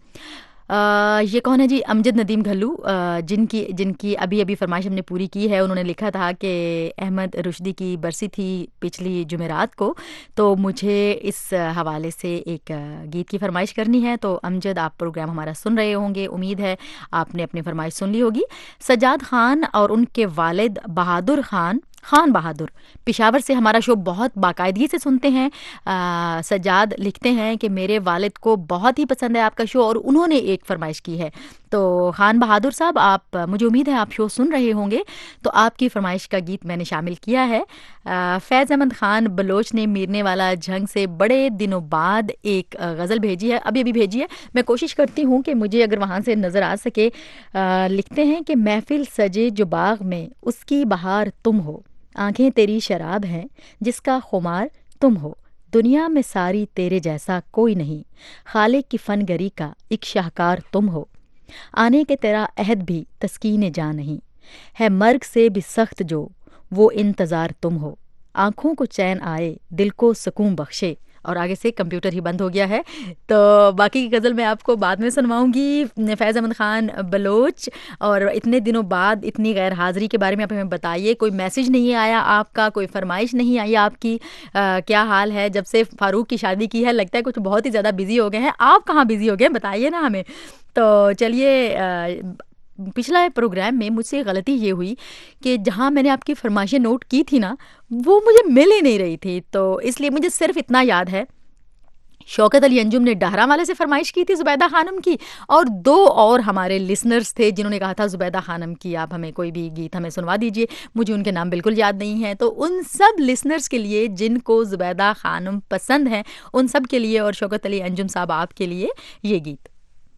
आ, ये कौन है जी? अमजद नदीम घल्लू, जिनकी जिनकी अभी अभी फरमाइश हमने पूरी की है। उन्होंने लिखा था कि अहमद रुश्दी की बरसी थी पिछली जुमेरात को, तो मुझे इस हवाले से एक गीत की फरमाइश करनी है। तो अमजद, आप प्रोग्राम हमारा सुन रहे होंगे, उम्मीद है आपने अपनी फरमाइश सुन ली होगी। सजाद खान और उनके वालिद बहादुर खान खान बहादुर पेशावर से हमारा शो बहुत बाकायदगी से सुनते हैं। आ, सजाद लिखते हैं कि मेरे वालिद को बहुत ही पसंद है आपका शो और उन्होंने एक फरमाइश की है। तो खान बहादुर साहब, आप, मुझे उम्मीद है आप शो सुन रहे होंगे, तो आपकी फरमाइश का गीत मैंने शामिल किया है। आ, फैज़ अहमद खान बलोच ने मीरने वाला झंग से बड़े दिनों बाद एक गज़ल भेजी है, अभी अभी भेजी है। मैं कोशिश करती हूँ कि मुझे अगर वहाँ से नज़र आ सके। आ, लिखते हैं कि महफिल सजे जो बाग में उसकी बहार तुम हो, आंखें तेरी शराब हैं जिसका खुमार तुम हो, दुनिया में सारी तेरे जैसा कोई नहीं, खालिक की फनगरी का एक शाहकार तुम हो, आने के तेरा अहद भी तस्कीन जां नहीं, है मर्ग से भी सख्त जो वो इंतज़ार तुम हो, आंखों को चैन आए दिल को सुकून बख्शे। और आगे से कंप्यूटर ही बंद हो गया है, तो बाकी की गज़ल मैं आपको बाद में सुनवाऊंगी। फैज़ अहमद खान बलोच, और इतने दिनों बाद इतनी गैर हाज़िरी के बारे में आप हमें बताइए। कोई मैसेज नहीं आया आपका, कोई फरमाइश नहीं आई आपकी, आ, क्या हाल है? जब से फ़ारूक की शादी की है लगता है कुछ बहुत ही ज़्यादा बिजी हो गए हैं। आप कहाँ बिजी हो गए, बताइए ना हमें। तो चलिए, पिछला प्रोग्राम में मुझसे गलती ये हुई कि जहाँ मैंने आपकी फरमाइशें नोट की थी ना, वो मुझे मिल ही नहीं रही थी, तो इसलिए मुझे सिर्फ इतना याद है शौकत अली अंजुम ने डहरा वाले से फरमाइश की थी जुबैदा खानम की, और दो और हमारे लिसनर्स थे जिन्होंने कहा था जुबैदा खानम की आप हमें कोई भी गीत हमें सुनवा दीजिए। मुझे उनके नाम बिल्कुल याद नहीं है, तो उन सब लिसनर्स के लिए जिनको जुबैदा खानम पसंद हैं, उन सब के लिए और शौकत अली अंजुम साहब आपके लिए ये गीत।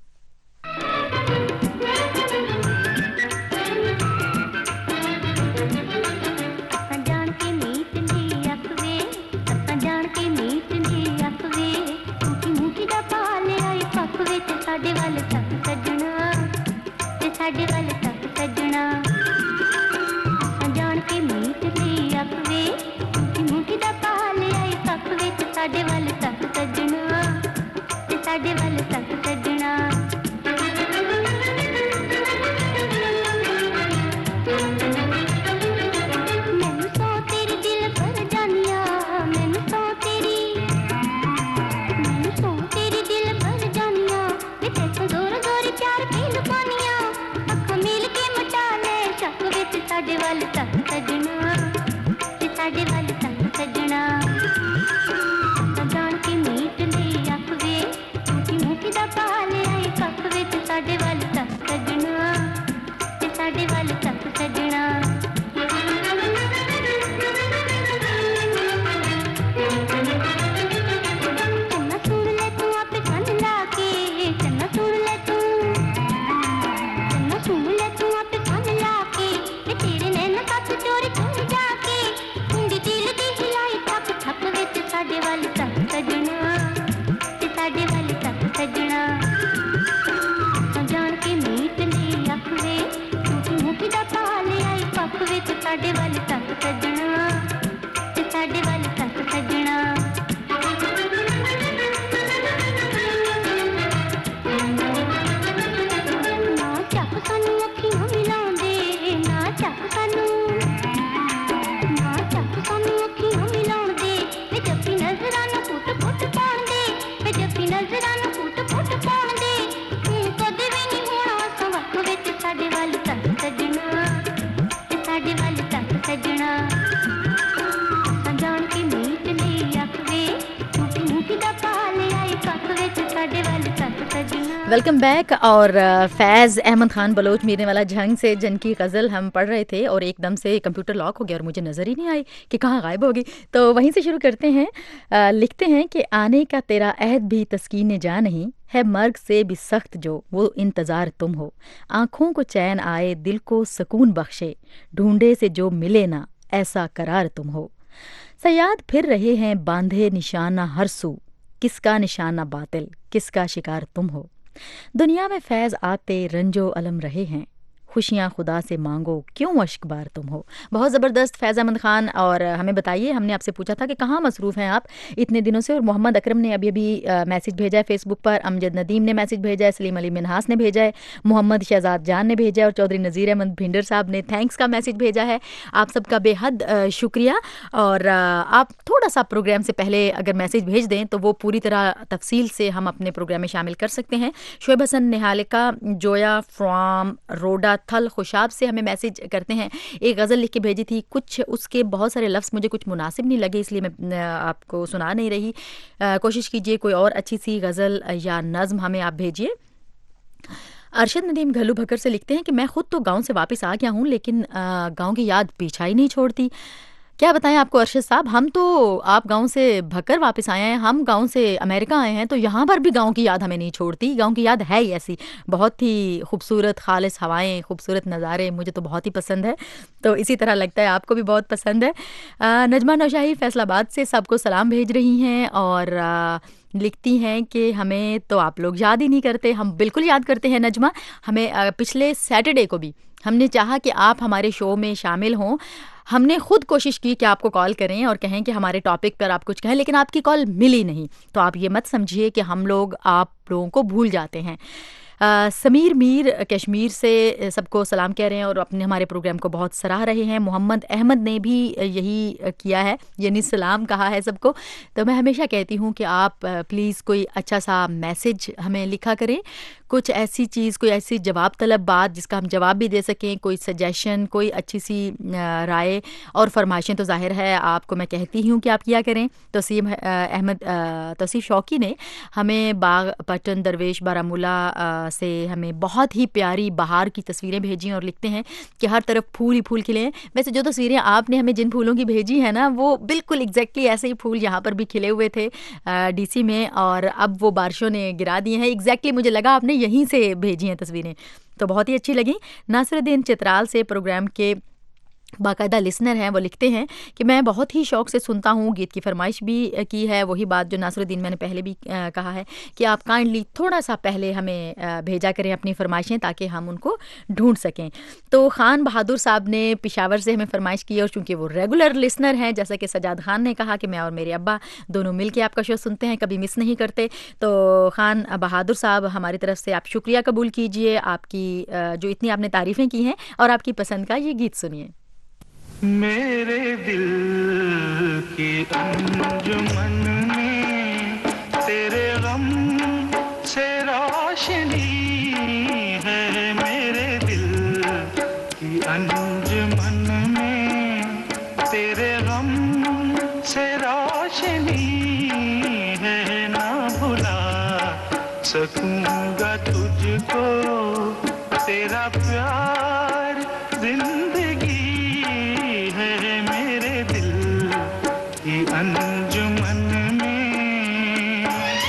ਸਾਡੇ ਵੱਲ ਤੱਕ ਸੱਜਣਾ ਤੇ ਸਾਡੇ ਵੱਲ ਤੱਕ ਸੱਜਣਾ ਜਾਣ ਕੇ ਮੀਟ ਲਈ ਅੱਖ ਵੇ ਮੁੱਠੀ ਦਾ ਪਾ ਲਿਆਈ ਕੱਖ ਵਿੱਚ ਸਾਡੇ ਵੱਲ ਤੱਕ ਸੱਜਣਾ ਤੇ ਸਾਡੇ ਵੱਲ ਤੱਕ ਸੱਜਣਾ ਮੈਨੂੰ ਸੋ ਤੇਰੀ ਦਿਲ ਭਰ ਜਾਨੀਆਂ ਮੈਨੂੰ ਸੋ ਤੇਰੀ ਮੈਨੂੰ ਸੋ ਤੇਰੀ ਦਿਲ ਭਰ ਜਾਨੀਆਂ ਜ਼ੋਰ ਜ਼ੋਰ ਪਿਆਰ ਪੀ ਲੁਕਾਨੀਆਂ ਅੱਖਾਂ ਮਿਲ ਕੇ ਮਟਾ ਲੈ ਸ਼ੱਕ ਵਿੱਚ ਸਾਡੇ ਵੱਲ ਤੱਕ ਸੱਜਣਾ ਤੇ ਸਾਡੇ ਵੱਲ ਤੱਕ ਸੱਜਣਾ ਜਾਣ ਕੇ ਮੀਟ ਲਈ ਅੱਖ ਵੇ ਮੁੱਠੀ ਮੁੱਠੀ ਦਾ ਪਾ ਲਿਆਈ ਕੱਖ ਵਿੱਚ ਸਾਡੇ ਵੱਲ ਤੱਕ ਸੱਜਣਾ ਤੇ ਸਾਡੇ ਵੱਲ ਤੱਕ ਸੱਜਣਾ ਸਾਡੇ ਵੱਲ ਤੱਕ ਸੱਜਣਾ ਤੇ ਸਾਡੇ ਵੱਲ ਤੱਕ ਸੱਜਣਾ ਜਾਣ ਕੇ ਮੀਟ ਲਈ ਅੱਖ ਵੇ ਮੁੱਠੀ ਮੁੱਠੀ ਦਾ ਪਾ ਲਿਆਈ ਕੱਖ ਵਿੱਚ ਸਾਡੇ ਵੱਲ ਤੱਕ ਸੱਜਣਾ ਤੇ ਸਾਡੇ ਵੱਲ ਤੱਕ ਸੱਜਣਾ ਨਾ ਚੱਕ ਸਾਨੂੰ ਅੱਖੀਆਂ ਮਿਲਾਉਂਦੇ ਨਾ ਚੱਕ ਸਾਨੂੰ ਨਾ ਚੱਕ ਸਾਨੂੰ ਅੱਖੀਆਂ ਮਿਲਾਉਂਦੇ ਜੱਫੀ ਨਜ਼ਰਾਂ ਨੂੰ ਫੁੱਟ ਫੁੱਟ ਪਾਉਂਦੇ ਵੇ ਜੱਫੀ ਨਜ਼ਰਾਂ ਨੂੰ ਫੁੱਟ ਫੁੱਟ ਪਾਉਂਦੇ ਤੂੰ ਕਦੇ ਵੀ ਨਹੀਂ ਹੋਣਾ ਸਵੱਖ ਵਿੱਚ ਸਾਡੇ ਵੱਲ ਤੱਕ ਸੱਜਣਾ ਤੇ ਸਾਡੇ ਵੱਲ ਤੱਕ ਸੱਜਣਾ वेलकम बैक। और अ, फैज़ अहमद खान बलोच मीरने वाला झंग से जन की गज़ल हम पढ़ रहे थे और एकदम से कंप्यूटर लॉक हो गया और मुझे नज़र ही नहीं आई कि कहाँ गायब हो गई। तो वहीं से शुरू करते हैं। अ, लिखते हैं कि आने का तेरा अहद भी तस्कीन जा नहीं है, मर्ग से भी सख्त जो वो इंतज़ार तुम हो। आँखों को चैन आए, दिल को सुकून बख्शे, ढूंढे से जो मिले ना ऐसा करार तुम हो। सयाद फिर रहे हैं बांधे निशाना हर सू, किसका निशाना बातिल, किसका शिकार तुम हो। दुनिया में फैज़ आते रंजो अलम रहे हैं, खुशियाँ खुदा से मांगो क्यों अश्कबार तुम हो। बहुत ज़बरदस्त फैज़ अहमद खान। और हमें बताइए, हमने आपसे पूछा था कि कहाँ मसरूफ़ हैं आप इतने दिनों से। और मोहम्मद अकरम ने अभी अभी मैसेज भेजा है फेसबुक पर, अमजद नदीम ने मैसेज भेजा है, सलीम अली मिनहास ने भेजा है, मोहम्मद शहजाद जान ने भेजा है और चौधरी नज़ीर अहमद भिंडर साहब ने थैंक्स का मैसेज भेजा है। आप सबका बेहद अ, शुक्रिया। और अ, आप थोड़ा सा प्रोग्राम से पहले अगर मैसेज भेज दें तो वो पूरी तरह तफसील से हम अपने प्रोग्राम में शामिल कर सकते हैं। शोएब हसन निहालिका जोया फ्रॉम रोडा थल खुशाब से हमें मैसेज करते हैं, एक गज़ल लिख के भेजी थी, कुछ उसके बहुत सारे लफ्ज़ मुझे कुछ मुनासिब नहीं लगे इसलिए मैं आपको सुना नहीं रही। आ, कोशिश कीजिए कोई और अच्छी सी गज़ल या नज़्म हमें आप भेजिए। अरशद नदीम घल्लू भक्कर से लिखते हैं कि मैं ख़ुद तो गांव से वापस आ गया हूँ लेकिन गांव की याद पीछा ही नहीं छोड़ती। क्या बताएं आपको अरशद साहब, हम तो आप गांव से भक्कर वापस आए हैं, हम गांव से अमेरिका आए हैं, तो यहाँ पर भी गांव की याद हमें नहीं छोड़ती। गांव की याद है ही ऐसी, बहुत ही खूबसूरत खालिस हवाएं, खूबसूरत नज़ारे, मुझे तो बहुत ही पसंद है। तो इसी तरह लगता है आपको भी बहुत पसंद है। आ, नजमा नौशाही फैसलाबाद से सबको सलाम भेज रही हैं और आ, लिखती हैं कि हमें तो आप लोग याद ही नहीं करते। हम बिल्कुल याद करते हैं नजमा, हमें आ, पिछले सैटरडे को भी हमने चाहा कि आप हमारे शो में शामिल हों। हमने खुद कोशिश की कि आपको कॉल करें और कहें कि हमारे टॉपिक पर आप कुछ कहें, लेकिन आपकी कॉल मिली नहीं। तो आप ये मत समझिए कि हम लोग आप लोगों को भूल जाते हैं। आ, समीर मीर कश्मीर से सबको सलाम कह रहे हैं और अपने हमारे प्रोग्राम को बहुत सराह रहे हैं। मोहम्मद अहमद ने भी यही किया है, यानी सलाम कहा है सबको। तो मैं हमेशा कहती हूँ कि आप प्लीज़ कोई अच्छा सा मैसेज हमें लिखा करें, कुछ ऐसी चीज़, कोई ऐसी जवाब तलब बात जिसका हम जवाब भी दे सकें, कोई सजेशन, कोई अच्छी सी राय और फरमाइशें तो ज़ाहिर है आपको मैं कहती हूँ कि आप किया करें। तसीम अहमद तसीफ शौकी ने हमें बाग पटन दरवेश बारामूला से हमें बहुत ही प्यारी बहार की तस्वीरें भेजी और लिखते हैं कि हर तरफ फूल ही फूल खिले हैं। वैसे जो तस्वीरें आपने हमें जिन फूलों की भेजी है ना, वो बिल्कुल एग्जैक्टली ऐसे ही फूल यहाँ पर भी खिले हुए थे डीसी में और अब वो बारिशों ने गिरा दिए हैं। एग्जैक्टली मुझे लगा आपने यहीं से भेजी हैं तस्वीरें, तो बहुत ही अच्छी लगी। नासिरुद्दीन चित्राल से प्रोग्राम के बाकायदा लिसनर हैं, वो लिखते हैं कि मैं बहुत ही शौक़ से सुनता हूँ, गीत की फरमाइश भी की है। वही बात जो नासिरुद्दीन मैंने पहले भी आ, कहा है कि आप काइंडली थोड़ा सा पहले हमें आ, भेजा करें अपनी फरमाइशें ताकि हम उनको ढूंढ सकें। तो खान बहादुर साहब ने पिशावर से हमें फरमाइश की और चूँकि वो रेगुलर लिसनर हैं, जैसा कि सजाद खान ने कहा कि मैं और मेरे अब्बा दोनों मिल के आपका शो सुनते हैं, कभी मिस नहीं करते। तो खान बहादुर साहब, हमारी तरफ से आप शुक्रिया कबूल कीजिए, आपकी जो इतनी आपने तारीफ़ें की हैं और आपकी पसंद का ये गीत सुनिए। मेरे दिल की अंजुमन में तेरे गम से रोशनी है, मेरे दिल की अंजुमन में तेरे गम से रोशनी है, ना भुला सकूंगा तुझको तेरा प्यार जिंदगी है, मेरे दिल की अंजुमन में।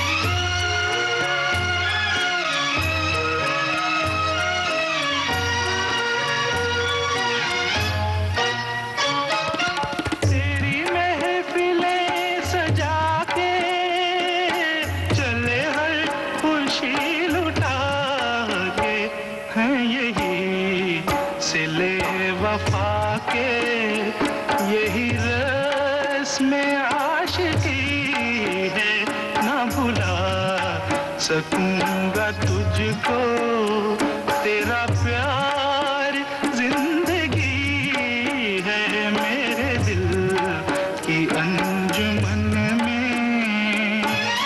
तेरी महफिलें सजा के चले हर खुशी लुटा के, हैं यही सिले वफा के, यही रस्में आशिकी है, ना भुला सकूंगा तुझको तेरा प्यार जिंदगी है, मेरे दिल की अंजुमन में।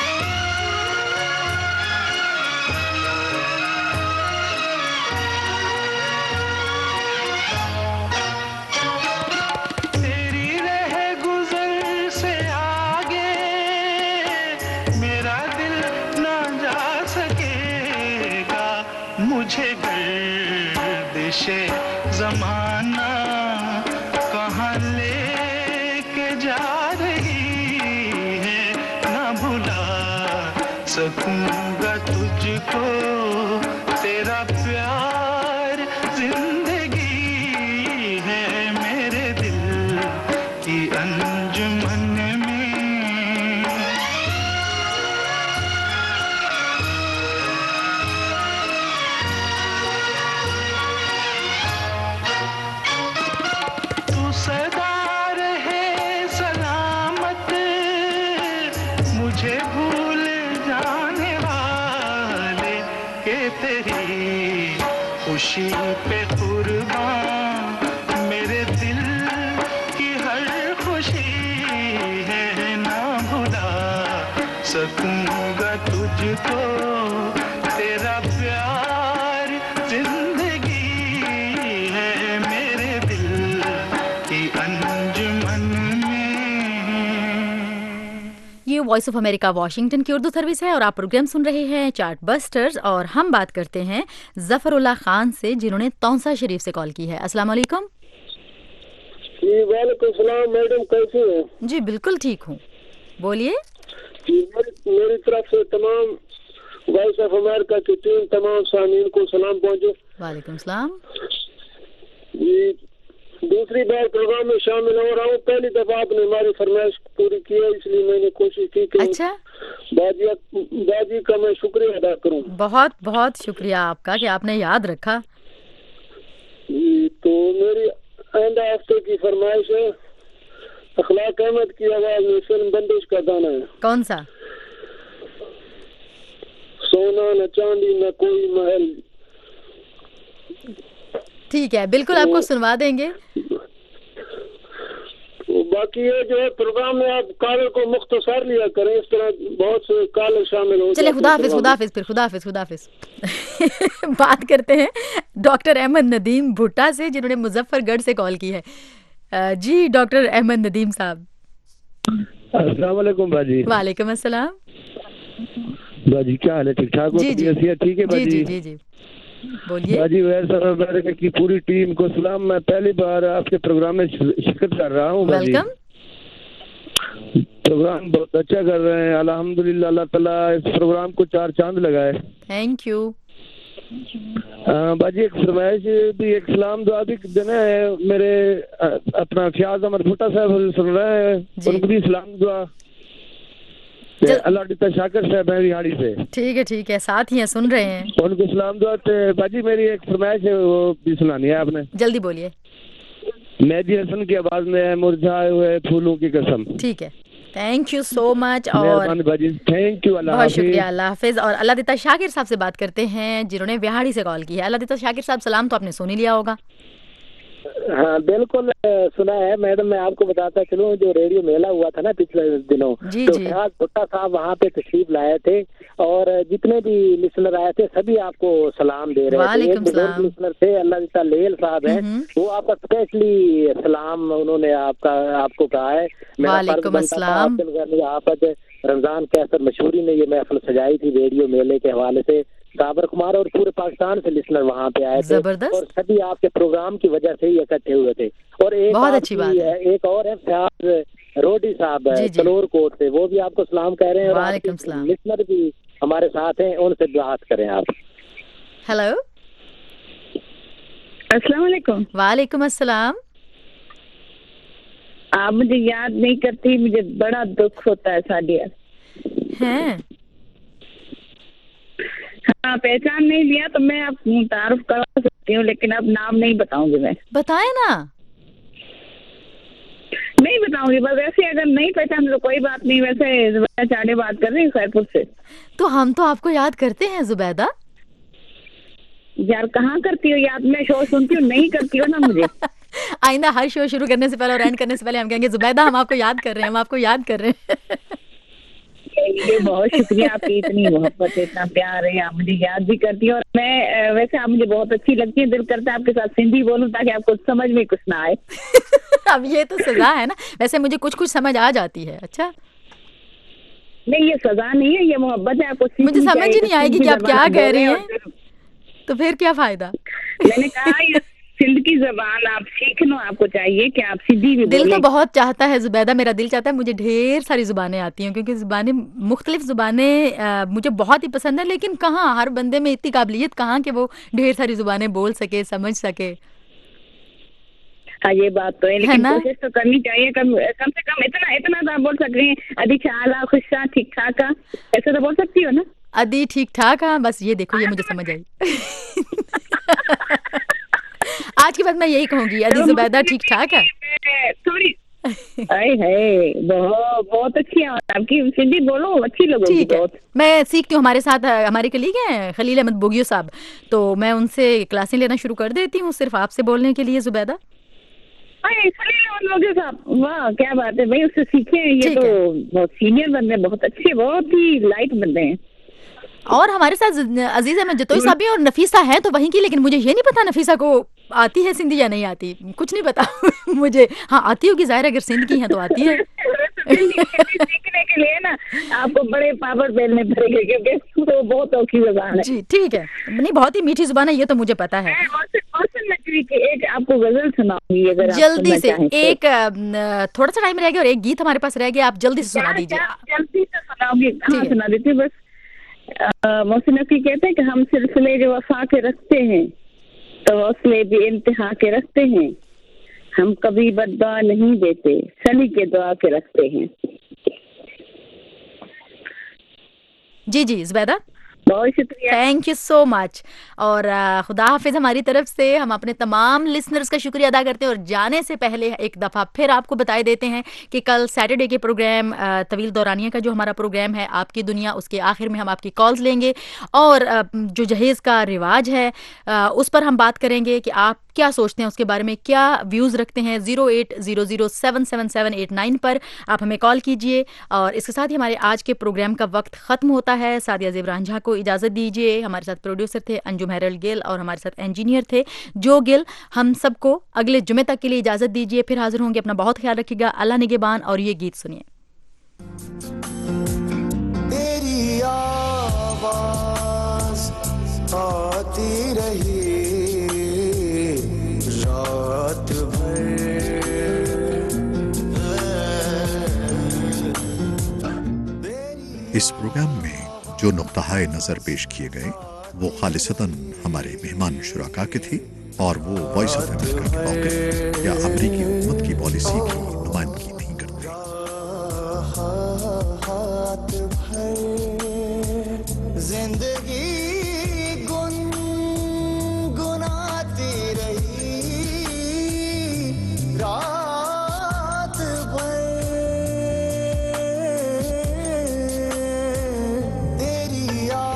तेरी रह गुजर से आगे मेरा दिल ना जा सके, जमाना कहाँ लेके जा रही है, ना भुला सकूंगा तुझको, तेरा प्यार जिंदगी है मेरे दिल की अंजुमन में। तू सदा रहे सलामत, मुझे भूल जाने वाले के तेरी खुशी पे कुर्बान मेरे दिल की हर खुशी है, ना भुला सकूंगा तुझको, तेरा प्यार जिंदगी है मेरे दिल की अंजुमन में। ये वॉइस ऑफ अमेरिका वाशिंगटन की उर्दू सर्विस है और आप प्रोग्राम सुन रहे हैं चार्ट बस्टर्स। और हम बात करते हैं जफरुल्लाह खान से, जिन्होंने तौसा शरीफ से कॉल की है। अस्सलाम वालेकुम। जी वालेकुम सलाम मैडम, कैसे हैं? जी बिल्कुल ठीक हूँ, बोलिए। जी मेरी मेरी तरफ से तमाम वॉइस ऑफ अमेरिका की टीम, तमाम सामीन को सलाम पहुँचे। वालेकुम सलाम। जी दूसरी बार प्रोग्राम में शामिल हो रहा हूँ। पहली दफा आपने हमारी फरमाइश पूरी की है, इसलिए मैंने कोशिश की कि अच्छा बाजी बाजी का मैं शुक्रिया अदा करूँ। बहुत बहुत शुक्रिया आपका कि आपने याद रखा। जी तो मेरी आइंदा हफ्ते की फरमाइश है, अखलाक अहमद की आवाज में फिल्म बंदिश का गाना है। कौन सा? सोना न चांदी न कोई महल। ठीक है, बिल्कुल आपको सुनवा देंगे। तो बाकी ये जो है प्रोग्राम में आप कॉलर को मुख्तसर लिया करें, इस तरह बहुत से कॉलर शामिल हो। चले खुदाफिज खुदाफिज फिर खुदाफिज खुदाफिज। बात करते हैं डॉक्टर अहमद नदीम भुट्टा से, जिन्होंने मुजफ्फरगढ़ से कॉल की है। जी डॉक्टर अहमद नदीम साहब। अस्सलाम वालेकुम बाजी। वालेकुम अस्सलाम। बाजी क्या हाल है? ठीक ठाक हो? जी जी ठीक है बाजी। जी जी जी बोलिए। बाजी वैसा अमेरिका की पूरी टीम को सलाम। मैं पहली बार आपके प्रोग्राम में शिरकत कर रहा हूँ। वेलकम। प्रोग्राम बहुत अच्छा कर रहे हैं अल्हम्दुलिल्लाह। अल्लाह ताला इस प्रोग्राम को चार चांद लगाए। Thank you. बाजी एक फरमाइश भी, एक सलाम दुआ भी देना है। मेरे अपना फ़याज़ अहमद भुट्टा साहब सुन रहे हैं, उनको भी सलाम दुआ। अल्लाह दिता शाकिर साहब है रिहाड़ी से। ठीक है ठीक है, साथ ही हैं, सुन रहे हैं। उनको सलाम दुआ। बाजी मेरी एक फरमाइश है, वो भी सुनानी है आपने। जल्दी बोलिए। मेहदी हसन की आवाज में है, मुरझाए हुए फूलों की कसम। ठीक है, थैंक यू सो मच। और थैंक यू, अल्लाह बहुत शुक्रिया, अल्लाह हाफिज। और अल्लाह दिता शाकिर साहब से बात करते हैं, जिन्होंने बिहाड़ी से कॉल की है। अल्लाह दिता शाकिर साहब, सलाम तो आपने सुन ही लिया होगा। हाँ बिल्कुल सुना है मैडम। मैं आपको बताता चलूँ, जो रेडियो मेला हुआ था ना पिछले दिनों, जी तो जी फ़याज़ भुट्टा साहब वहाँ पे तशरीफ लाए थे और जितने भी लिसनर आए थे सभी आपको सलाम दे रहे थे। एक बुजुर्ग लिसनर थे अल्लाह लेल साहब हैं, वो आपका स्पेशली सलाम उन्होंने आपका आपको कहा है। वालेकुम अस्सलाम। आप रमजान कैसर मशहूरी ने ये महफिल सजाई थी रेडियो मेले के हवाले से। साबर कुमार और पूरे पाकिस्तान से लिसनर वहाँ पे आए थे और सभी आपके प्रोग्राम की वजह से ही इकट्ठे हुए थे। और एक बहुत अच्छी बात है। एक और है फ़याज़ रोडी साहब कलोर कोट से, वो भी आपको सलाम कह रहे हैं। वालेकुम सलाम। लिसनर भी हमारे साथ हैं, उनसे बात करें आप। हेलो, अस्सलाम वालेकुम। वालेकुम अस्सलाम। आप मुझे याद नहीं करती, मुझे बड़ा दुख होता है सादिया। हैं? हाँ, पहचान नहीं लिया तो मैं आप तारुफ करा सकती हूँ, लेकिन अब नाम नहीं बताऊंगी। मैं बताए ना, नहीं बताऊंगी। बस वैसे अगर नहीं पहचान तो कोई बात नहीं। वैसे जुबैदा चाड़े बात कर रही हूँ खैरपुर से। तो हम तो आपको याद करते हैं जुबैदा। यार कहाँ करती हो याद? मैं शो सुनती हूँ, नहीं करती हो ना मुझे। आइंदा हर शो शुरू करने से पहले और एंड करने से पहले हम कहेंगे जुबैदा हम आपको याद कर रहे हैं, हम आपको याद कर रहे हैं। ये बहुत शुक्रिया, आपकी इतनी मोहब्बत है, इतना प्यार है, आप मुझे याद भी करती है। और मैं वैसे आप मुझे बहुत अच्छी लगती है, दिल करता है आपके साथ सिंधी बोलूं ताकि आपको समझ में कुछ ना आए। अब ये तो सजा है ना, वैसे मुझे कुछ कुछ समझ आ जाती है। अच्छा नहीं, ये सजा नहीं है, ये मोहब्बत है। आपको मुझे समझ ही नहीं आएगी कि आप क्या कह रही हैं, तो फिर क्या फायदा। मैंने कहा ये सिंधी जबान आप सीखना आपको चाहिए कि आप सिंधी भी दिल तो बोले। बहुत चाहता है जुबैदा, मेरा दिल चाहता है मुझे ढेर सारी जुबानें आती हैं, क्योंकि जुबानें मुख्तलिफ जुबानें अ, मुझे बहुत ही पसंद है, लेकिन कहाँ हर बंदे में इतनी काबिलियत कहाँ कि वो ढेर सारी जुबानें बोल सके, समझ सके। हाँ ये बात तो है, है लेकिन ना? कोशिश तो करनी चाहिए। कम कम से कम इतना इतना तो आप बोल सकते हैं, अधिक आला खुशा ठीक ठाक का, ऐसा तो बोल सकती हो ना? अदी ठीक ठाक। हाँ बस ये देखो, ये मुझे समझ आई। आज के बाद मैं यही कहूंगी, अदी जुबैदा ठीक ठाक है। थोड़ी आए है बहुत बहुत अच्छी है आपकी सिंधी, बोलो अच्छी लगेगी ठीक है, बहुत। मैं सीखती हूँ। हमारे साथ अ, हमारे कलीग हैं खलील अहमद बोगियो साहब, तो मैं उनसे क्लासें लेना शुरू कर देती हूँ सिर्फ आपसे बोलने के लिए जुबैदा। अरे खलील अहमद बोगियो साहब, वाह क्या बात है भाई, उससे सीखे हैं। ये ठीक तो बहुत सीनियर बंदे हैं, बहुत अच्छे, बहुत ही लाइट बंदे हैं। और हमारे साथ ज- अजीज अहमद जतोई साहब भी और नफीसा है तो वहीं की, लेकिन मुझे ये नहीं पता नफीसा को आती है सिंधी या नहीं आती, कुछ नहीं पता। मुझे हाँ आती होगी, जाहिर है, अगर सिंध की है तो आती है। सीखने के लिए ना आपको बड़े पापड़ बेलने पड़ेंगे, क्योंकि वो बहुत औखी जबान है। जी ठीक है, नहीं बहुत ही मीठी जुबान है, ये तो मुझे पता है। मौसम नकवी की एक आपको गजल सुनाऊंगी अगर आप जल्दी सुनना से चाहें तो। एक अ, थोड़ा सा टाइम रह गया और एक गीत हमारे पास रह गया, आप जल्दी से सुना दीजिए। जल्दी से सुनाऊंगी, हाँ सुना देती हूँ बस। मोहसिन नकवी कहते हैं कि हम सिलसिले जो वफा के रखते हैं तो हौसले भी इंतहा के रखते हैं, हम कभी बद्दुआ नहीं देते, सली के दुआ के रखते हैं। जी जी जुबैदा, बहुत शुक्रिया, थैंक यू सो मच। और अ, खुदा हाफिज हमारी तरफ से। हम अपने तमाम लिसनर्स का शुक्रिया अदा करते हैं और जाने से पहले एक दफ़ा फिर आपको बताए देते हैं कि कल सैटरडे के प्रोग्राम अ, तवील दौरानिया का जो हमारा प्रोग्राम है आपकी दुनिया, उसके आखिर में हम आपकी कॉल्स लेंगे और अ, जो जहेज़ का रिवाज है अ, उस पर हम बात करेंगे कि आप क्या सोचते हैं उसके बारे में, क्या व्यूज़ रखते हैं। Zero eight zero zero seven seven seven eight nine पर आप हमें कॉल कीजिए। और इसके साथ ही हमारे आज के प्रोग्राम का वक्त ख़त्म होता है। सादिया ज़ेब रांझा को इजाज़त दीजिए। हमारे साथ प्रोड्यूसर थे अंजुम हैरल गिल और हमारे साथ इंजीनियर थे जो गिल। हम सबको अगले जुमे तक के लिए इजाज़त दीजिए, फिर हाजिर होंगे। अपना बहुत ख्याल रखिएगा। अल्लाह निगहबान। और ये गीत सुनिए। तेरी आवाज़ आती रही रात भर, इस प्रोग्राम में जो नुक्ताए नज़र पेश किए गए वो खालिसतन हमारे मेहमान शुराका के थे और वो वॉइस ऑफ अमेरिका के मौक़िफ़ या अमरीकी हुकूमत की पॉलिसी की नुमाइंदगी नहीं करते। हाथ भर जिंदगी गुनगुनाती रही रात भर, तेरी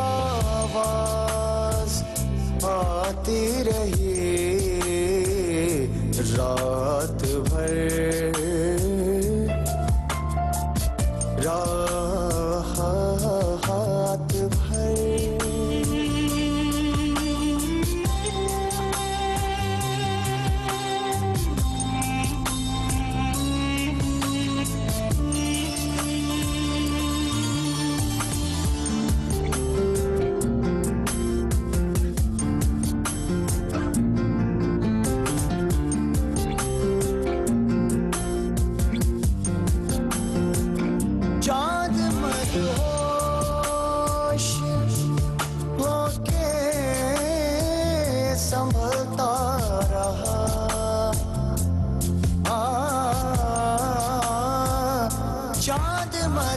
आवाज़ आती रही रात भर, राहत भर। चाँद मदहोश होके संभलता रहा, आ, चाँद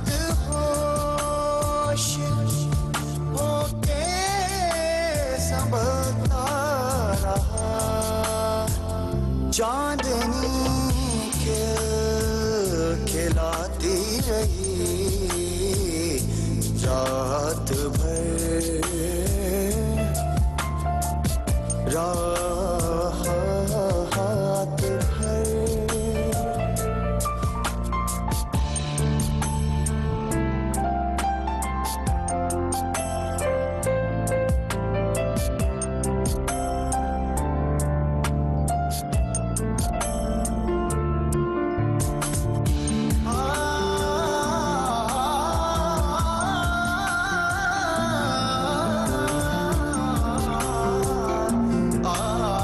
मदहोश होके संभलता रहा, चांदनी खिल खिलाती रही रात भर, राहत भर। आ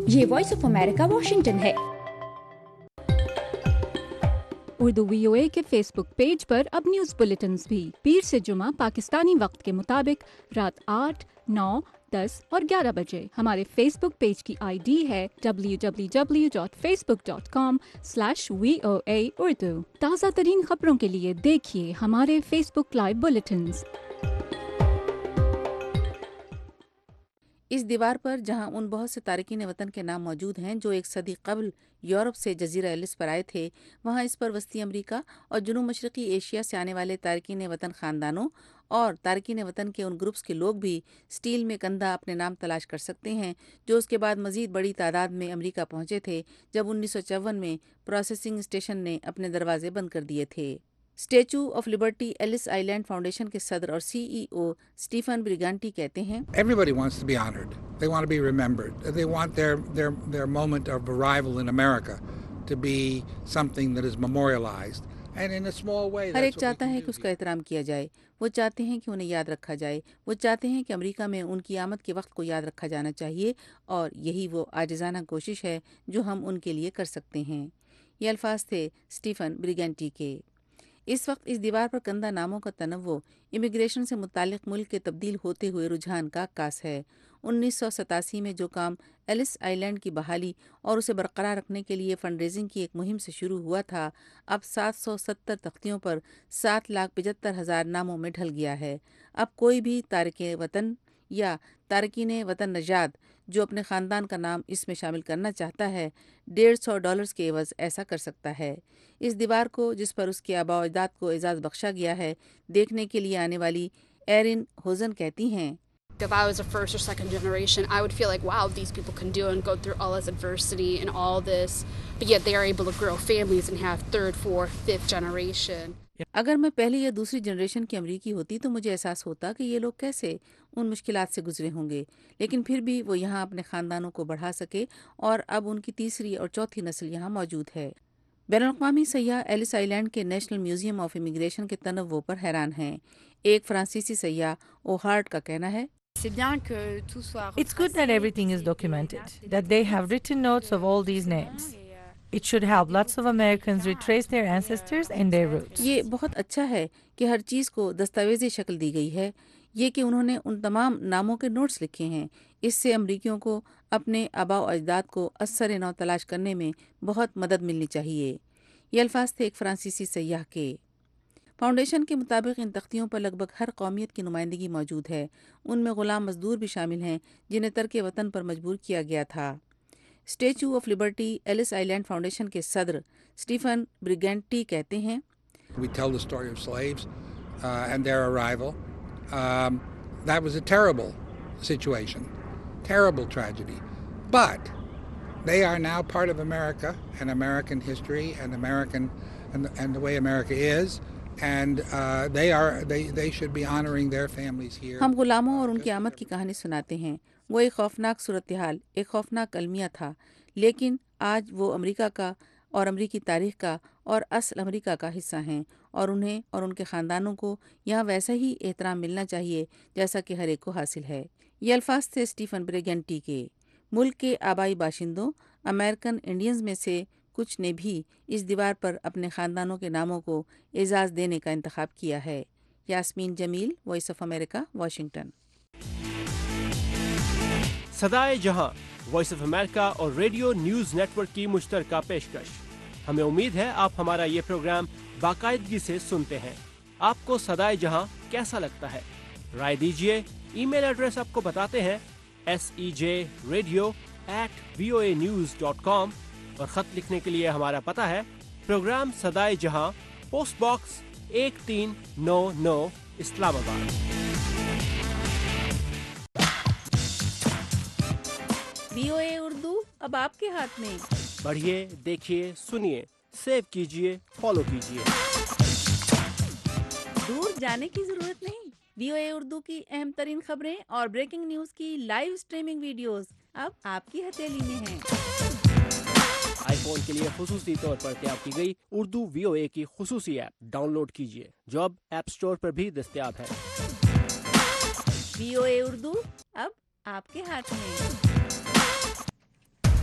ये वॉइस ऑफ अमेरिका वॉशिंगटन है। उर्दू वीओए के फेसबुक पेज पर अब न्यूज़ बुलेटिन्स भी पीर से जुमा पाकिस्तानी वक्त के मुताबिक रात आठ, नौ, दस और ग्यारह बजे। हमारे फेसबुक पेज की आईडी है W W W dot Facebook dot com slash V O A Urdu. ताज़ा तरीन खबरों के लिए देखिए हमारे फेसबुक लाइव बुलेटिन्स। इस दीवार पर जहां उन बहुत से तारकीन वतन के नाम मौजूद हैं जो एक सदी कबल यूरोप से जजीरा एलिस पर आए थे, वहां इस पर वस्ती अमरीका और जुनूब मशरकी एशिया से आने वाले तारकीन वतन ख़ानदानों और तारकीन वतन के उन ग्रुप्स के लोग भी स्टील में कंधा अपने नाम तलाश कर सकते हैं, जो उसके बाद मजीद बड़ी तादाद में अमरीका पहुंचे थे जब उन्नीस सौ चौवन में प्रोसेसिंग स्टेशन ने अपने दरवाजे बंद कर दिए थे। Statue of Liberty Ellis Island Foundation के सदर और सीईओ स्टीफन ब्रिगांटी कहते हैं, Everybody wants to be honored. They want to be remembered. They want their their their moment of arrival in America to be something that is memorialized. And in a small way, हर एक that's what we चाहता can है do. कि उसका एहतराम किया जाए। वो चाहते हैं कि उन्हें याद रखा जाए। वो चाहते हैं कि अमेरिका में उनकी आमद के वक्त को याद रखा जाना चाहिए, और यही वो आजिज़ाना कोशिश है जो हम उनके लिए कर सकते हैं। ये अल्फाज थे स्टीफन ब्रिगेंटी के। इस वक्त इस दीवार पर कंधा नामों का तनव्वु इमिग्रेशन से मुतालिक मुल्क के तब्दील होते हुए रुझान का अक्कास है। उन्नीस सौ सतासी में जो काम एलिस आइलैंड की बहाली और उसे बरकरार रखने के लिए फंड रेजिंग की एक मुहिम से शुरू हुआ था, अब सात सौ सत्तर तख्तियों पर सात लाख पचहत्तर हज़ार नामों में ढल गया है। अब कोई भी तारकीन वतन या तारकीन वतन नजाद जो अपने ख़ानदान का नाम इसमें शामिल करना चाहता है, डेढ़ सौ डॉलर्स के एवज ऐसा कर सकता है। इस दीवार को, जिस पर उसके आबा और अजदाद को एजाज़ बख्शा गया है, देखने के लिए आने वाली एरिन होजन कहती हैं, If I was a first or second generation, I would feel like, wow, these people can do and go through all this adversity and all this, but yet they are able to grow families and have third, fourth, fifth generation. अगर मैं पहली या दूसरी जनरेशन की अमरीकी होती तो मुझे एहसास होता कि ये लोग कैसे उन मुश्किलात से गुजरे होंगे, लेकिन फिर भी वो यहाँ अपने ख़ानदानों को बढ़ा सके, और अब उनकी तीसरी और चौथी नस्ल यहाँ मौजूद है। बैनुल-अक़वामी सय्याह एलिस आइलैंड के नेशनल म्यूजियम ऑफ इमिग्रेशन के तनव्वु पर हैरान हैं। एक फ्रांसीसी सय्याह ओहार्ड का कहना है, It's good that everything is documented, that they have written notes of all these names. It should help lots of Americans retrace their ancestors and their roots. ये बहुत अच्छा है कि हर चीज़ को दस्तावेजी शक्ल दी गई है। ये कि उन्होंने उन तमाम नामों के नोट्स लिखे हैं, इससे अमरीकियों को अपने आबा और अजदाद को असर नौ तलाश करने में बहुत मदद मिलनी चाहिए। ये अल्फाज थे एक फ्रांसीसी सय्याह के। फाउंडेशन के मुताबिक इन तख्तियों पर लगभग हर कौमियत की नुमाइंदगी मौजूद है। उनमें गुलाम मजदूर भी शामिल हैं जिन्हें तर्क वतन पर मजबूर किया गया था। Statue of Liberty Ellis Island Foundation के सदर स्टीफन ब्रिगेंटी कहते हैं, We tell the story of slaves uh, and their arrival. Um, that was a terrible situation, terrible tragedy. But they are now part of America and American history and American and, and the way America is. And uh, they are they they should be honoring their families here. हम गुलामों और उनकी आमद की कहानी सुनाते हैं। वो एक खौफनाक सूरत हाल, एक खौफनाक अलमिया था, लेकिन आज वो अमेरिका का और अमरीकी तारीख का और असल अमेरिका का हिस्सा हैं, और उन्हें और उनके ख़ानदानों को यहाँ वैसा ही एहतराम मिलना चाहिए जैसा कि हर एक को हासिल है। ये अल्फाज थे स्टीफन ब्रिगेंटी के। मुल्क के आबाई बाशिंदों अमेरिकन इंडियंस में से कुछ ने भी इस दीवार पर अपने ख़ानदानों के नामों को एजाज़ देने का इंतखाब किया है। Yasmeen Jameel, voice of America, Washington. Sadaye Jahan, voice of America और रेडियो न्यूज़ नेटवर्क की मुश्तरका पेशकश। हमें उम्मीद है आप हमारा ये प्रोग्राम बाकायदगी से सुनते हैं। आपको सदाए जहां कैसा लगता है? राय दीजिए। ईमेल एड्रेस आपको बताते हैं, S E J radio at V O A news dot com, और ख़त लिखने के लिए हमारा पता है प्रोग्राम सदाए जहां, पोस्ट बॉक्स एक तीन नौ नौ, Islamabad. V O A Urdu अब आपके हाथ में। बढ़िए, देखिए, सुनिए, सेव कीजिए, फॉलो कीजिए। दूर जाने की जरूरत नहीं। वी ओ ए उर्दू की अहम तरीन खबरें और ब्रेकिंग न्यूज की लाइव स्ट्रीमिंग वीडियोस अब आपकी हथेली में हैं। आईफोन के लिए खुसूसी तौर पर तैयार की गई उर्दू वी ओ ए की खुसूसी ऐप डाउनलोड कीजिए, जो अब ऐप स्टोर पर भी दस्तयाब है। वी ओ ए उर्दू अब आपके हाथ में।